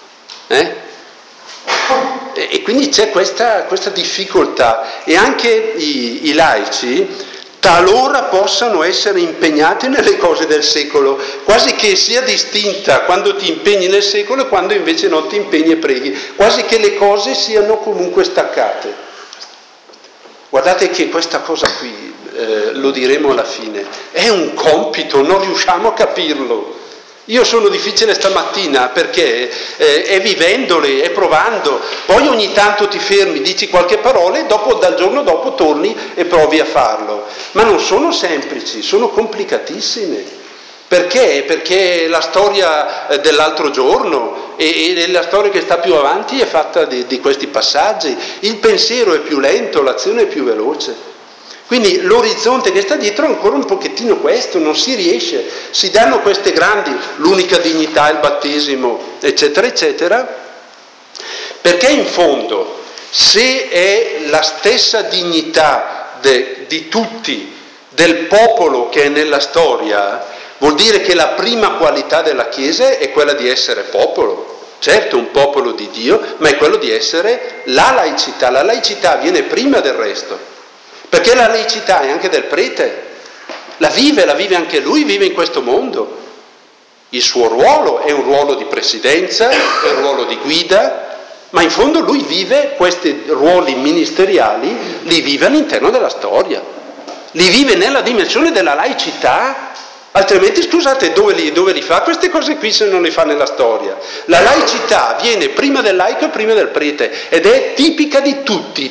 B: E quindi c'è questa difficoltà e anche i laici talora possano essere impegnati nelle cose del secolo, quasi che sia distinta quando ti impegni nel secolo e quando invece non ti impegni e preghi, quasi che le cose siano comunque staccate. Guardate che questa cosa qui, lo diremo alla fine, è un compito, non riusciamo a capirlo. Io sono difficile stamattina perché è vivendole, è provando, poi ogni tanto ti fermi, dici qualche parola e dal giorno dopo torni e provi a farlo. Ma non sono semplici, sono complicatissime. Perché? Perché la storia dell'altro giorno e la storia che sta più avanti è fatta di questi passaggi. Il pensiero è più lento, l'azione è più veloce. Quindi l'orizzonte che sta dietro è ancora un pochettino questo, non si riesce. Si danno queste grandi, l'unica dignità, il battesimo, eccetera, eccetera, perché in fondo, se è la stessa dignità di tutti, del popolo che è nella storia, vuol dire che la prima qualità della Chiesa è quella di essere popolo, certo un popolo di Dio, ma è quello di essere la laicità. La laicità viene prima del resto, perché la laicità è anche del prete, la vive anche lui, vive in questo mondo. Il suo ruolo è un ruolo di presidenza, è un ruolo di guida, ma in fondo lui vive questi ruoli ministeriali, li vive all'interno della storia, li vive nella dimensione della laicità. Altrimenti, scusate, dove li fa queste cose qui se non le fa nella storia? La laicità viene prima del laico e prima del prete ed è tipica di tutti.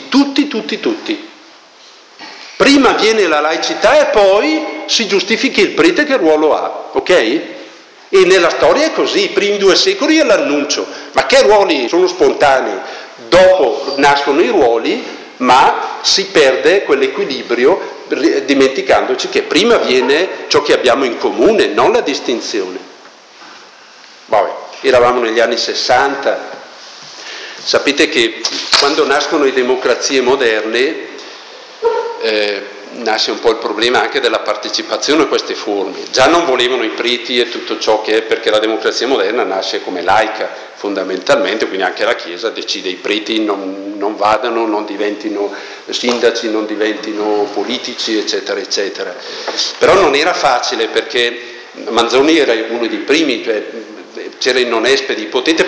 B: Prima viene la laicità e poi si giustifica il prete che ruolo ha, ok? E nella storia è così, i primi 2 secoli è l'annuncio, ma che ruoli sono spontanei? Dopo nascono i ruoli, ma si perde quell'equilibrio dimenticandoci che prima viene ciò che abbiamo in comune, non la distinzione. Vabbè, eravamo negli anni 60, sapete che quando nascono le democrazie moderne nasce un po' il problema anche della partecipazione a queste forme. Già non volevano i preti e tutto ciò che è, perché la democrazia moderna nasce come laica fondamentalmente, quindi anche la Chiesa decide i preti non vadano, non diventino sindaci, non diventino politici, eccetera, eccetera. Però non era facile, perché Manzoni era uno dei primi, c'era il non espedi, potete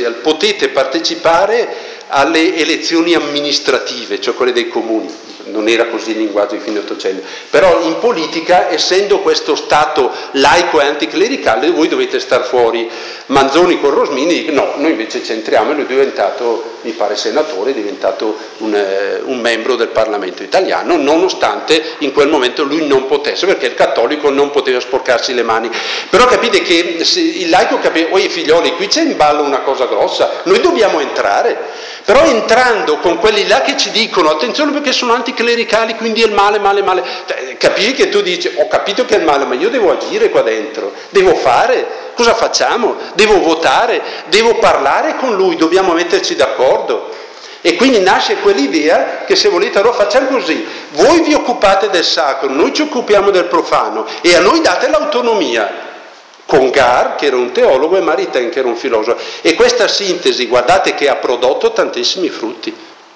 B: partecipare alle elezioni amministrative, cioè quelle dei comuni. Non era così il linguaggio di fine Ottocento, però in politica, essendo questo Stato laico e anticlericale, voi dovete star fuori. Manzoni con Rosmini dice no, noi invece c'entriamo, e lui è diventato, mi pare senatore, è diventato un membro del Parlamento italiano, nonostante in quel momento lui non potesse, perché il cattolico non poteva sporcarsi le mani. Però capite che il laico capisce, oi figlioli, qui c'è in ballo una cosa grossa, noi dobbiamo entrare. Però entrando con quelli là che ci dicono attenzione perché sono anticlericali, quindi è il male, capisci che tu dici ho capito che è il male, ma io devo agire qua dentro, devo fare, cosa facciamo? Devo votare, devo parlare con lui, dobbiamo metterci d'accordo. E quindi nasce quell'idea che se volete allora facciamo così, voi vi occupate del sacro, noi ci occupiamo del profano e a noi date l'autonomia. Congar, che era un teologo, e Maritain, che era un filosofo. E questa sintesi, guardate che ha prodotto tantissimi frutti.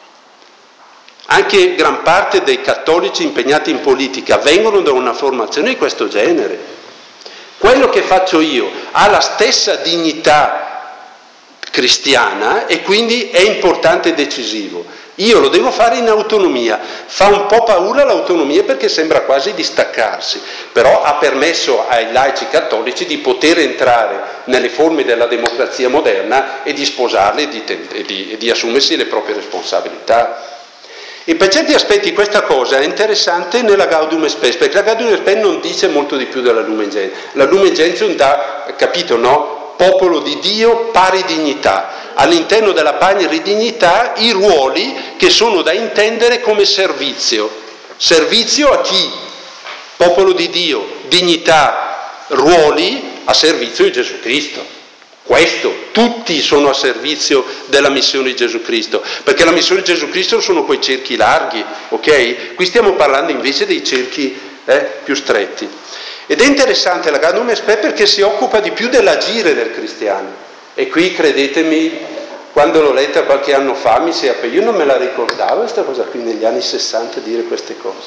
B: Anche gran parte dei cattolici impegnati in politica vengono da una formazione di questo genere. Quello che faccio io ha la stessa dignità cristiana e quindi è importante e decisivo. Io lo devo fare in autonomia, fa un po' paura l'autonomia perché sembra quasi distaccarsi, però ha permesso ai laici cattolici di poter entrare nelle forme della democrazia moderna e di sposarle e di assumersi le proprie responsabilità. E per certi aspetti questa cosa è interessante nella Gaudium et Spes, perché la Gaudium et Spes non dice molto di più della Lumen Gentium. La Lumen Gentium dà, capito, no? Popolo di Dio, pari dignità. All'interno della pari dignità i ruoli che sono da intendere come servizio. Servizio a chi? Popolo di Dio, dignità, ruoli a servizio di Gesù Cristo. Questo, tutti sono a servizio della missione di Gesù Cristo, perché la missione di Gesù Cristo sono quei cerchi larghi, ok? Qui stiamo parlando invece dei cerchi più stretti. Ed è interessante la Gaudium et Spes perché si occupa di più dell'agire del cristiano. E qui, credetemi, quando l'ho letta qualche anno fa mi si apre, io non me la ricordavo questa cosa qui negli anni 60 dire queste cose.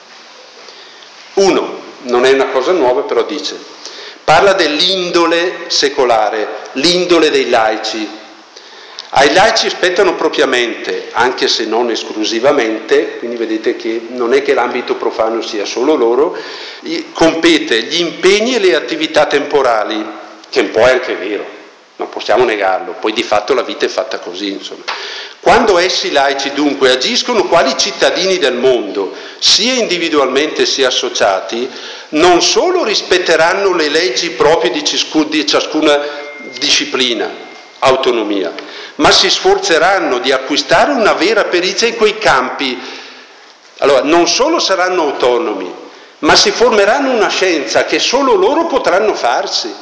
B: Uno, non è una cosa nuova, però parla dell'indole secolare, l'indole dei laici. Ai laici spettano propriamente, anche se non esclusivamente, quindi vedete che non è che l'ambito profano sia solo loro, compete gli impegni e le attività temporali, che un po' è anche vero. non possiamo negarlo, poi di fatto la vita è fatta così, insomma. Quando essi laici dunque agiscono quali cittadini del mondo, sia individualmente sia associati, non solo rispetteranno le leggi proprie di ciascuna disciplina, autonomia, ma si sforzeranno di acquistare una vera perizia in quei campi. Allora, non solo saranno autonomi, ma si formeranno una scienza che solo loro potranno farsi.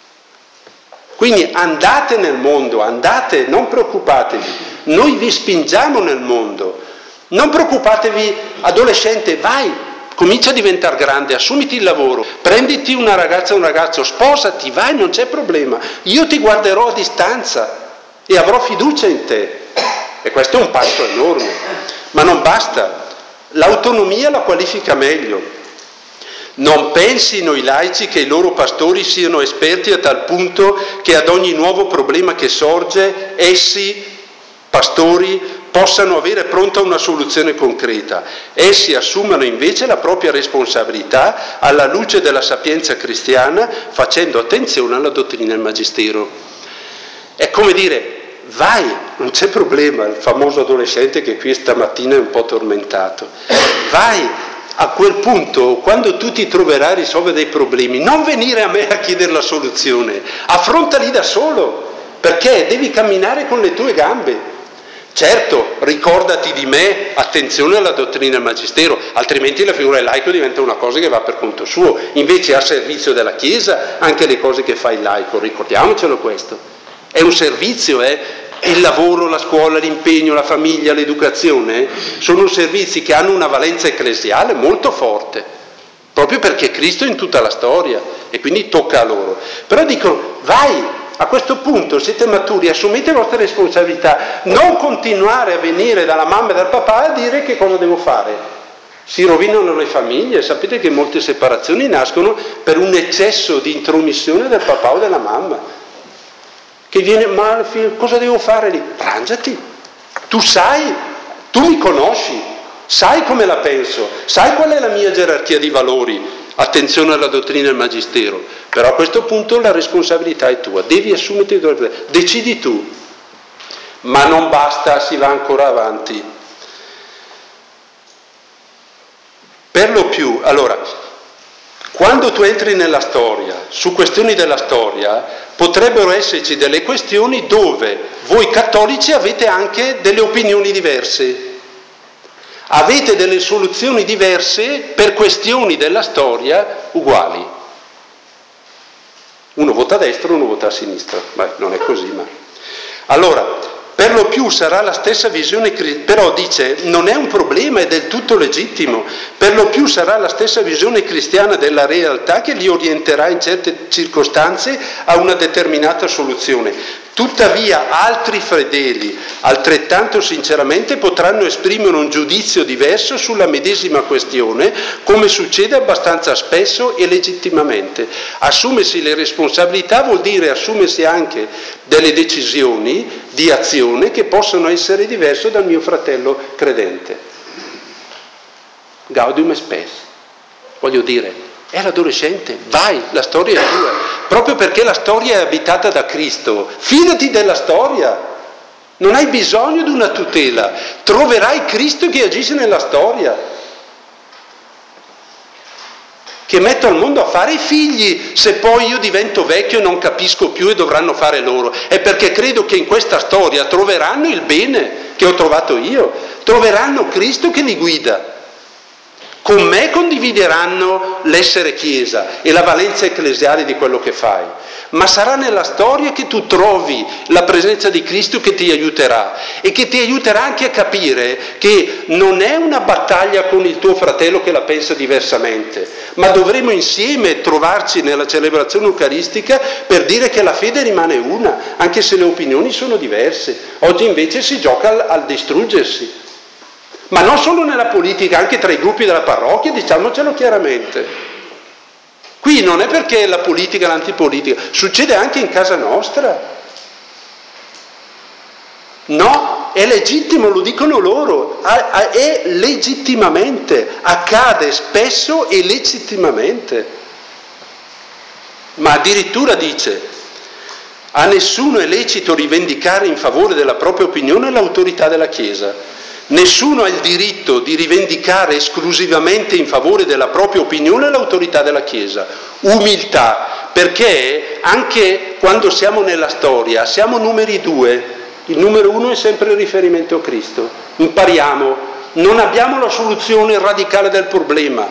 B: Quindi andate nel mondo, andate, non preoccupatevi, noi vi spingiamo nel mondo, non preoccupatevi, adolescente, vai, comincia a diventare grande, assumiti il lavoro, prenditi una ragazza o un ragazzo, sposati, vai, non c'è problema, io ti guarderò a distanza e avrò fiducia in te. E questo è un passo enorme, ma non basta, l'autonomia la qualifica meglio. Non pensino i laici che i loro pastori siano esperti a tal punto che ad ogni nuovo problema che sorge, essi, pastori, possano avere pronta una soluzione concreta. Essi assumano invece la propria responsabilità alla luce della sapienza cristiana, facendo attenzione alla dottrina del Magistero. È come dire, vai, non c'è problema, il famoso adolescente che qui stamattina è un po' tormentato, vai. A quel punto, quando tu ti troverai a risolvere dei problemi, non venire a me a chiedere la soluzione, affrontali da solo, perché devi camminare con le tue gambe. Certo, ricordati di me, attenzione alla dottrina del Magistero, altrimenti la figura del laico diventa una cosa che va per conto suo, invece a servizio della Chiesa anche le cose che fa il laico, ricordiamocelo questo, è un servizio, il lavoro, la scuola, l'impegno, la famiglia, l'educazione, sono servizi che hanno una valenza ecclesiale molto forte, proprio perché Cristo è in tutta la storia e quindi tocca a loro. Però dicono, vai, a questo punto siete maturi, assumete le vostre responsabilità, non continuare a venire dalla mamma e dal papà a dire che cosa devo fare. Si rovinano le famiglie, sapete che molte separazioni nascono per un eccesso di intromissione del papà o della mamma. Che viene male, cosa devo fare lì? Arrangiati, tu sai, tu mi conosci, sai come la penso, sai qual è la mia gerarchia di valori, attenzione alla dottrina del Magistero, però a questo punto la responsabilità è tua, devi assumerti, decidi tu, ma non basta, si va ancora avanti. Per lo più, allora, quando tu entri nella storia, su questioni della storia, potrebbero esserci delle questioni dove voi cattolici avete anche delle opinioni diverse, avete delle soluzioni diverse per questioni della storia uguali. Uno vota a destra, uno vota a sinistra, beh, non è così, ma... Allora, per lo più sarà la stessa visione, però dice, non è un problema, è del tutto legittimo, per lo più sarà la stessa visione cristiana della realtà che li orienterà in certe circostanze a una determinata soluzione. Tuttavia altri fedeli, altrettanto sinceramente, potranno esprimere un giudizio diverso sulla medesima questione, come succede abbastanza spesso e legittimamente. Assumersi le responsabilità vuol dire assumersi anche delle decisioni di azione che possono essere diverse dal mio fratello credente. Gaudium spes. Voglio dire, è l'adolescente, vai, la storia è tua. Proprio perché la storia è abitata da Cristo, fidati della storia. Non hai bisogno di una tutela, troverai Cristo che agisce nella storia, che metto al mondo a fare i figli. Se poi io divento vecchio e non capisco più e dovranno fare loro, è perché credo che in questa storia troveranno il bene che ho trovato io, troveranno Cristo che li guida. Con me condivideranno l'essere Chiesa e la valenza ecclesiale di quello che fai, ma sarà nella storia che tu trovi la presenza di Cristo che ti aiuterà e che ti aiuterà anche a capire che non è una battaglia con il tuo fratello che la pensa diversamente, ma dovremo insieme trovarci nella celebrazione eucaristica per dire che la fede rimane una, anche se le opinioni sono diverse. Oggi invece si gioca al distruggersi. Ma non solo nella politica, anche tra i gruppi della parrocchia, diciamocelo chiaramente. Qui non è perché la politica, l'antipolitica, succede anche in casa nostra. No, è legittimo, lo dicono loro, è legittimamente, accade spesso e legittimamente. Ma addirittura dice, A nessuno è lecito rivendicare in favore della propria opinione l'autorità della Chiesa. Nessuno ha il diritto di rivendicare esclusivamente in favore della propria opinione l'autorità della Chiesa. Umiltà, perché anche quando siamo nella storia siamo numeri 2. Il numero 1 è sempre il riferimento a Cristo. Impariamo, non abbiamo la soluzione radicale del problema.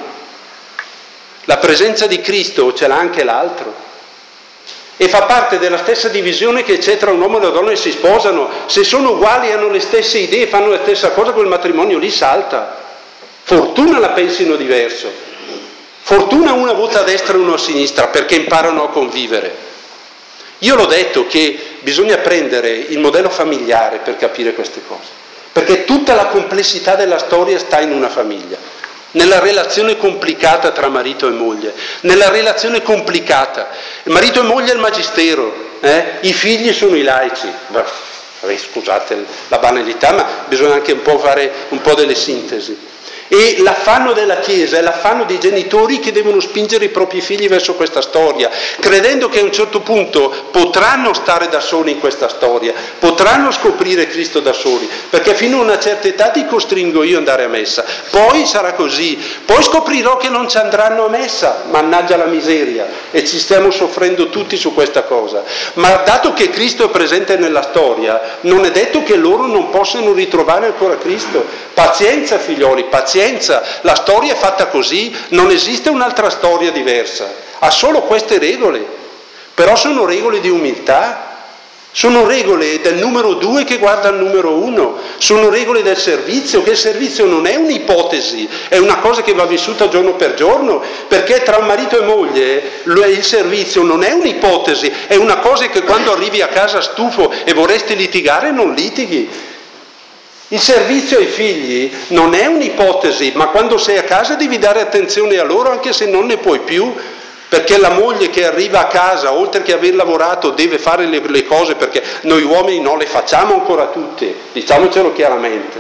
B: La presenza di Cristo ce l'ha anche l'altro. E fa parte della stessa divisione che c'è tra un uomo e una donna che si sposano. Se sono uguali, hanno le stesse idee, fanno la stessa cosa, quel matrimonio lì salta. Fortuna la pensino diverso. Fortuna una vota a destra e uno a sinistra, perché imparano a convivere. Io l'ho detto che bisogna prendere il modello familiare per capire queste cose, perché tutta la complessità della storia sta in una famiglia. Nella relazione complicata tra marito e moglie, nella relazione complicata, marito e moglie è il magistero, i figli sono i laici. Scusate la banalità, ma bisogna anche un po' fare un po' delle sintesi. E l'affanno della Chiesa è l'affanno dei genitori che devono spingere i propri figli verso questa storia, credendo che a un certo punto potranno stare da soli in questa storia, potranno scoprire Cristo da soli, perché fino a una certa età ti costringo io ad andare a messa, poi sarà così, poi scoprirò che non ci andranno a messa, mannaggia la miseria, e ci stiamo soffrendo tutti su questa cosa. Ma dato che Cristo è presente nella storia, non è detto che loro non possano ritrovare ancora Cristo. Pazienza figlioli, pazienza. La storia è fatta così, non esiste un'altra storia diversa, ha solo queste regole, però sono regole di umiltà, sono regole del numero 2 che guarda al numero 1, sono regole del servizio, che il servizio non è un'ipotesi, è una cosa che va vissuta giorno per giorno, perché tra marito e moglie il servizio non è un'ipotesi, è una cosa che quando arrivi a casa stufo e vorresti litigare non litighi. Il servizio ai figli non è un'ipotesi, ma quando sei a casa devi dare attenzione a loro anche se non ne puoi più, perché la moglie che arriva a casa, oltre che aver lavorato, deve fare le cose, perché noi uomini non le facciamo ancora tutte, diciamocelo chiaramente.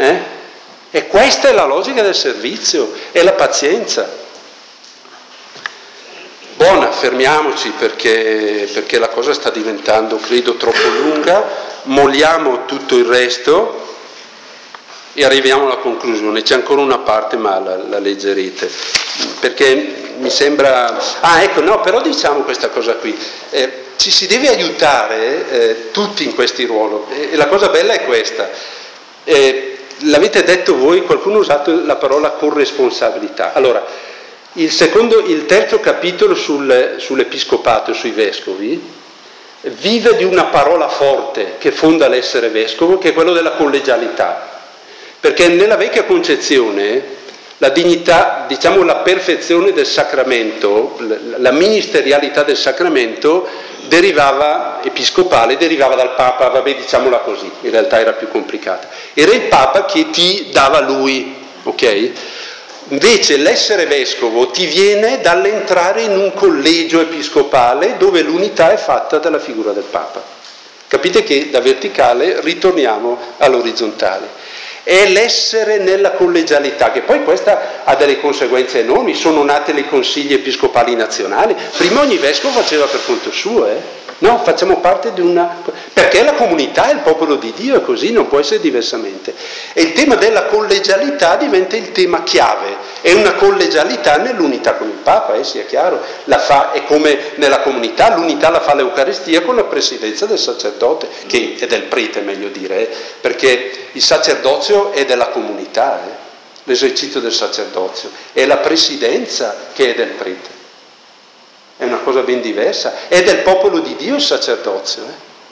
B: E questa è la logica del servizio, è la pazienza. Buona, fermiamoci perché la cosa sta diventando, credo, troppo lunga, molliamo tutto il resto. E arriviamo alla conclusione, c'è ancora una parte ma la leggerete, perché mi sembra... però diciamo questa cosa qui, ci si deve aiutare tutti in questi ruoli, e la cosa bella è questa, l'avete detto voi, qualcuno ha usato la parola corresponsabilità. Allora, il terzo capitolo sull'episcopato, sui vescovi, vive di una parola forte che fonda l'essere vescovo, che è quello della collegialità. Perché nella vecchia concezione la dignità, diciamo la perfezione del sacramento, la ministerialità del sacramento episcopale derivava dal Papa, diciamola così, in realtà era più complicata. Era il Papa che ti dava lui, ok? Invece l'essere vescovo ti viene dall'entrare in un collegio episcopale dove l'unità è fatta dalla figura del Papa. Capite che da verticale ritorniamo all'orizzontale. È l'essere nella collegialità, che poi questa ha delle conseguenze enormi. Sono nate le consigli episcopali nazionali, prima ogni vescovo faceva per conto suo, no, facciamo parte di una... perché la comunità è il popolo di Dio, è così, non può essere diversamente. E il tema della collegialità diventa il tema chiave, è una collegialità nell'unità con il Papa, sia chiaro, è come nella comunità, l'unità la fa l'Eucaristia con la presidenza del sacerdote, che è del prete meglio dire, perché il sacerdozio è della comunità, l'esercizio del sacerdozio, è la presidenza che è del prete. È una cosa ben diversa, è del popolo di Dio il sacerdozio,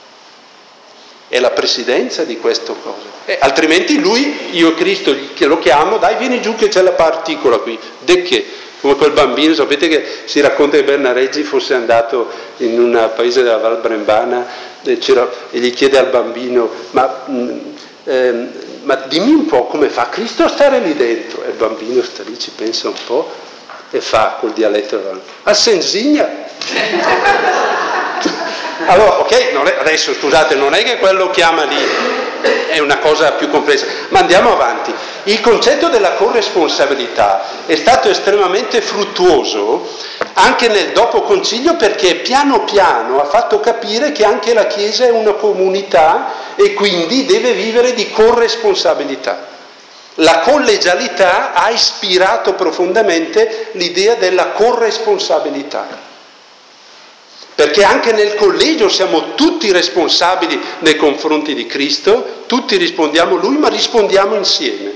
B: è la presidenza di queste cose. Altrimenti lui, io Cristo lo chiamo, dai vieni giù che c'è la particola qui, de che? Come quel bambino, sapete che si racconta che Bernareggi fosse andato in un paese della Val Brembana e gli chiede al bambino, ma dimmi un po' come fa Cristo a stare lì dentro? E il bambino sta lì, ci pensa un po' e fa col dialetto a Sensigna. Allora, ok, adesso scusate, non è che quello chiama lì, è una cosa più complessa. Ma andiamo avanti. Il concetto della corresponsabilità è stato estremamente fruttuoso anche nel dopo concilio, perché piano piano ha fatto capire che anche la Chiesa è una comunità e quindi deve vivere di corresponsabilità. La collegialità ha ispirato profondamente l'idea della corresponsabilità, perché anche nel collegio siamo tutti responsabili nei confronti di Cristo, tutti rispondiamo a Lui, ma rispondiamo insieme.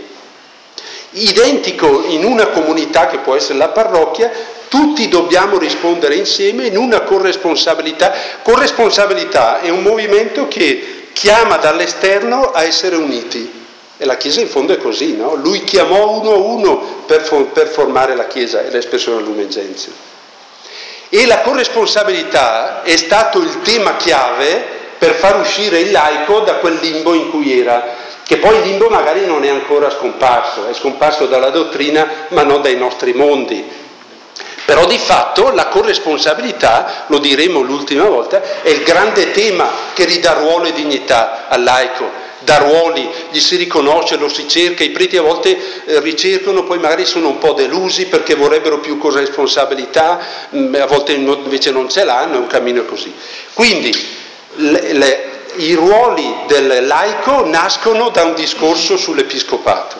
B: Identico in una comunità che può essere la parrocchia, tutti dobbiamo rispondere insieme in una corresponsabilità. Corresponsabilità è un movimento che chiama dall'esterno a essere uniti. E la Chiesa in fondo è così, no? Lui chiamò uno a uno per formare la Chiesa, è l'espressione Lumen Gentium. E la corresponsabilità è stato il tema chiave per far uscire il laico da quel limbo in cui era, che poi il limbo magari non è ancora scomparso, è scomparso dalla dottrina ma non dai nostri mondi. Però di fatto la corresponsabilità, lo diremo l'ultima volta, è il grande tema che ridà ruolo e dignità al laico. Da ruoli, gli si riconosce, lo si cerca, i preti a volte ricercano, poi magari sono un po' delusi perché vorrebbero più corresponsabilità, a volte invece non ce l'hanno, è un cammino così. Quindi i ruoli del laico nascono da un discorso sull'episcopato.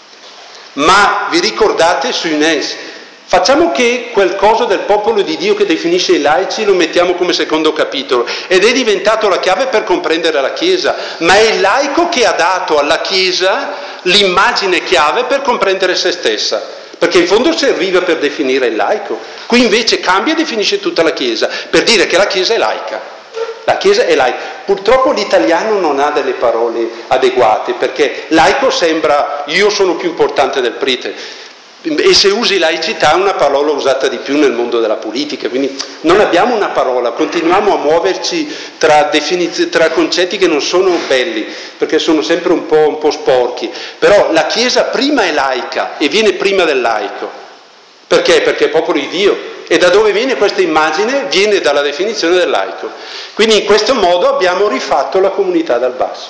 B: Ma vi ricordate sui Nes? Facciamo che quel coso del popolo di Dio che definisce i laici lo mettiamo come secondo capitolo, ed è diventato la chiave per comprendere la Chiesa, ma è il laico che ha dato alla Chiesa l'immagine chiave per comprendere se stessa, perché in fondo serviva per definire il laico. Qui invece cambia e definisce tutta la Chiesa, per dire che la Chiesa è laica. La Chiesa è laica. Purtroppo l'italiano non ha delle parole adeguate, perché laico sembra io sono più importante del prete. E se usi laicità è una parola usata di più nel mondo della politica, quindi non abbiamo una parola, continuiamo a muoverci tra concetti che non sono belli, perché sono sempre un po' sporchi. Però la Chiesa prima è laica e viene prima del laico. Perché? Perché è popolo di Dio. E da dove viene questa immagine? Viene dalla definizione del laico. Quindi in questo modo abbiamo rifatto la comunità dal basso.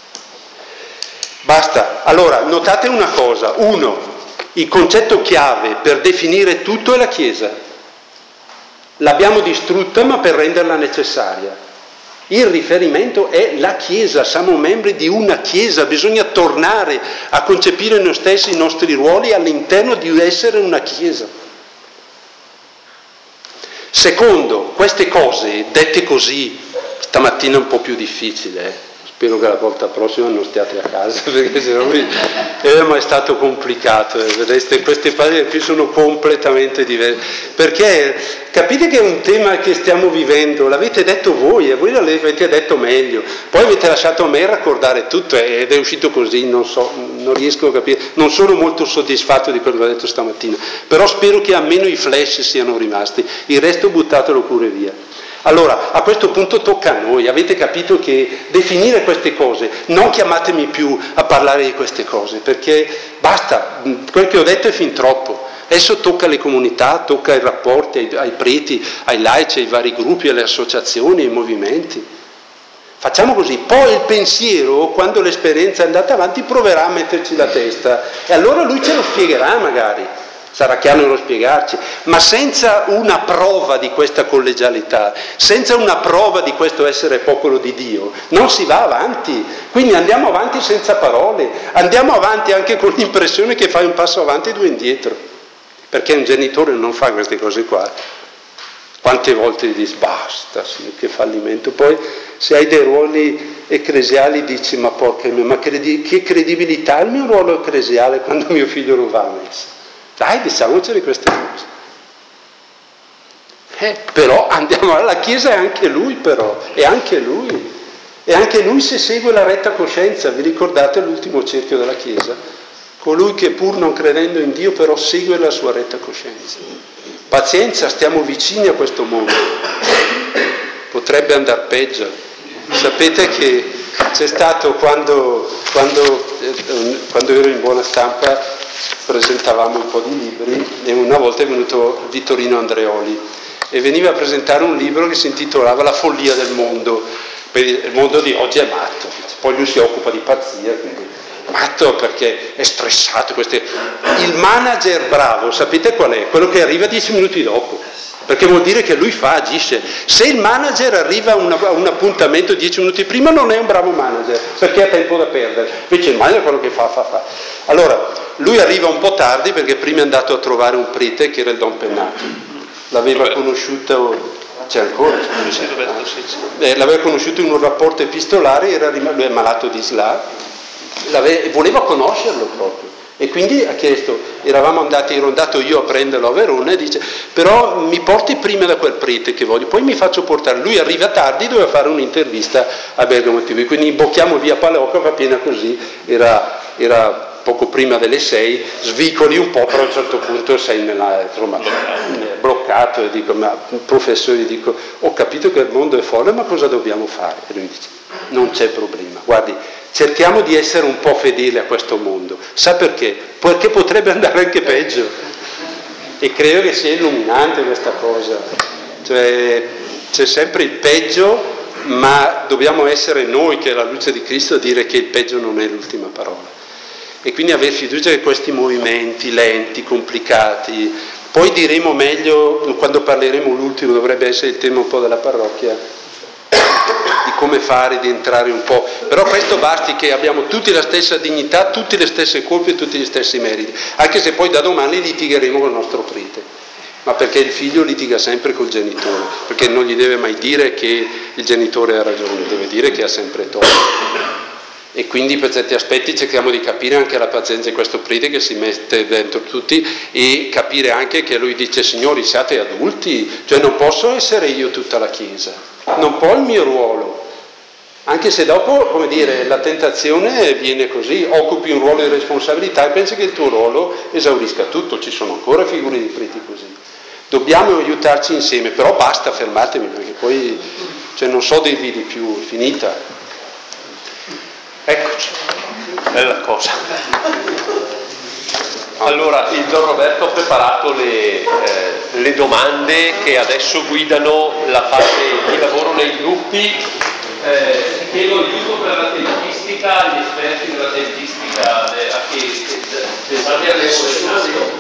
B: Basta. Allora, notate una cosa. Uno, il concetto chiave per definire tutto è la Chiesa. L'abbiamo distrutta ma per renderla necessaria. Il riferimento è la Chiesa, siamo membri di una Chiesa, bisogna tornare a concepire noi stessi i nostri ruoli all'interno di essere una Chiesa. Secondo, queste cose dette così, stamattina è un po' più difficile, spero che la volta prossima non stiate a casa, perché sennò è stato complicato. Vedete, queste pagine qui sono completamente diverse, perché capite che è un tema che stiamo vivendo, l'avete detto voi e voi l'avete detto meglio, poi avete lasciato a me raccordare tutto ed è uscito così, non riesco a capire, non sono molto soddisfatto di quello che ho detto stamattina, però spero che almeno i flash siano rimasti, il resto buttatelo pure via. Allora, a questo punto tocca a noi, avete capito che definire queste cose, non chiamatemi più a parlare di queste cose, perché basta, quel che ho detto è fin troppo. Adesso tocca alle comunità, tocca ai rapporti, ai preti, ai laici, ai vari gruppi, alle associazioni, ai movimenti. Facciamo così, poi il pensiero, quando l'esperienza è andata avanti, proverà a metterci la testa e allora lui ce lo spiegherà magari. Sarà chiaro nello spiegarci, ma senza una prova di questa collegialità, senza una prova di questo essere popolo di Dio, non si va avanti. Quindi andiamo avanti senza parole, andiamo avanti anche con l'impressione che fai un passo avanti e due indietro, perché un genitore non fa queste cose qua. Quante volte gli dici basta, sì, che fallimento. Poi se hai dei ruoli ecclesiali dici ma porca mia, ma che credibilità ha il mio ruolo ecclesiale quando mio figlio non va a messa? Dai, diciamoceli queste cose. Però andiamo alla Chiesa, è anche lui però, è anche lui se segue la retta coscienza. Vi ricordate l'ultimo cerchio della Chiesa? Colui che pur non credendo in Dio però segue la sua retta coscienza. Pazienza, stiamo vicini a questo mondo, potrebbe andare peggio. Sapete che c'è stato quando ero in Buona Stampa, presentavamo un po' di libri e una volta è venuto Vittorino Andreoli e veniva a presentare un libro che si intitolava La follia del mondo. Il mondo di oggi è matto. poi lui si occupa di pazzia, quindi matto perché è stressato. Il manager bravo, sapete qual è? Quello che arriva 10 minuti dopo, perché vuol dire che lui agisce. Se il manager arriva a un appuntamento 10 minuti prima non è un bravo manager, perché ha tempo da perdere. Invece il manager è quello che fa. Allora, lui arriva un po' tardi perché prima è andato a trovare un prete che era il Don Pennato. L'aveva conosciuto, c'è ancora? L'aveva conosciuto in un rapporto epistolare, lui è malato di SLA, voleva conoscerlo proprio. E quindi ha chiesto, ero andato io a prenderlo a Verona e dice, però mi porti prima da quel prete che voglio, poi mi faccio portare. Lui arriva tardi, doveva fare un'intervista a Bergamo TV, quindi imbocchiamo via Palocca, va piena così, era poco prima delle 6, svicoli un po', però a un certo punto sei bloccato e dico, ma professore, dico, ho capito che il mondo è folle, ma cosa dobbiamo fare? E lui dice, non c'è problema, guardi, cerchiamo di essere un po' fedeli a questo mondo. Sa perché? Perché potrebbe andare anche peggio. E credo che sia illuminante questa cosa. Cioè, c'è sempre il peggio, ma dobbiamo essere noi, che è la luce di Cristo, a dire che il peggio non è l'ultima parola. E quindi avere fiducia che questi movimenti lenti, complicati, poi diremo meglio, quando parleremo l'ultimo, dovrebbe essere il tema un po' della parrocchia, di come fare, di entrare un po', però questo basti che abbiamo tutti la stessa dignità, tutte le stesse colpe e tutti gli stessi meriti, anche se poi da domani litigheremo con il nostro prete, ma perché il figlio litiga sempre col genitore, perché non gli deve mai dire che il genitore ha ragione, deve dire che ha sempre torto. E quindi per certi aspetti cerchiamo di capire anche la pazienza di questo prete che si mette dentro tutti, e capire anche che lui dice, signori, siate adulti, cioè non posso essere io tutta la Chiesa, non può il mio ruolo, anche se dopo, come dire, la tentazione viene così, occupi un ruolo di responsabilità e pensi che il tuo ruolo esaurisca tutto. Ci sono ancora figure di preti così, dobbiamo aiutarci insieme, però basta, fermatemi, perché poi non so dirvi di più, è finita. Eccoci,
A: bella cosa. Allora, il Don Roberto ha preparato le domande che adesso guidano la fase di lavoro nei gruppi. Chiedo aiuto per la tempistica agli esperti della tempistica, a che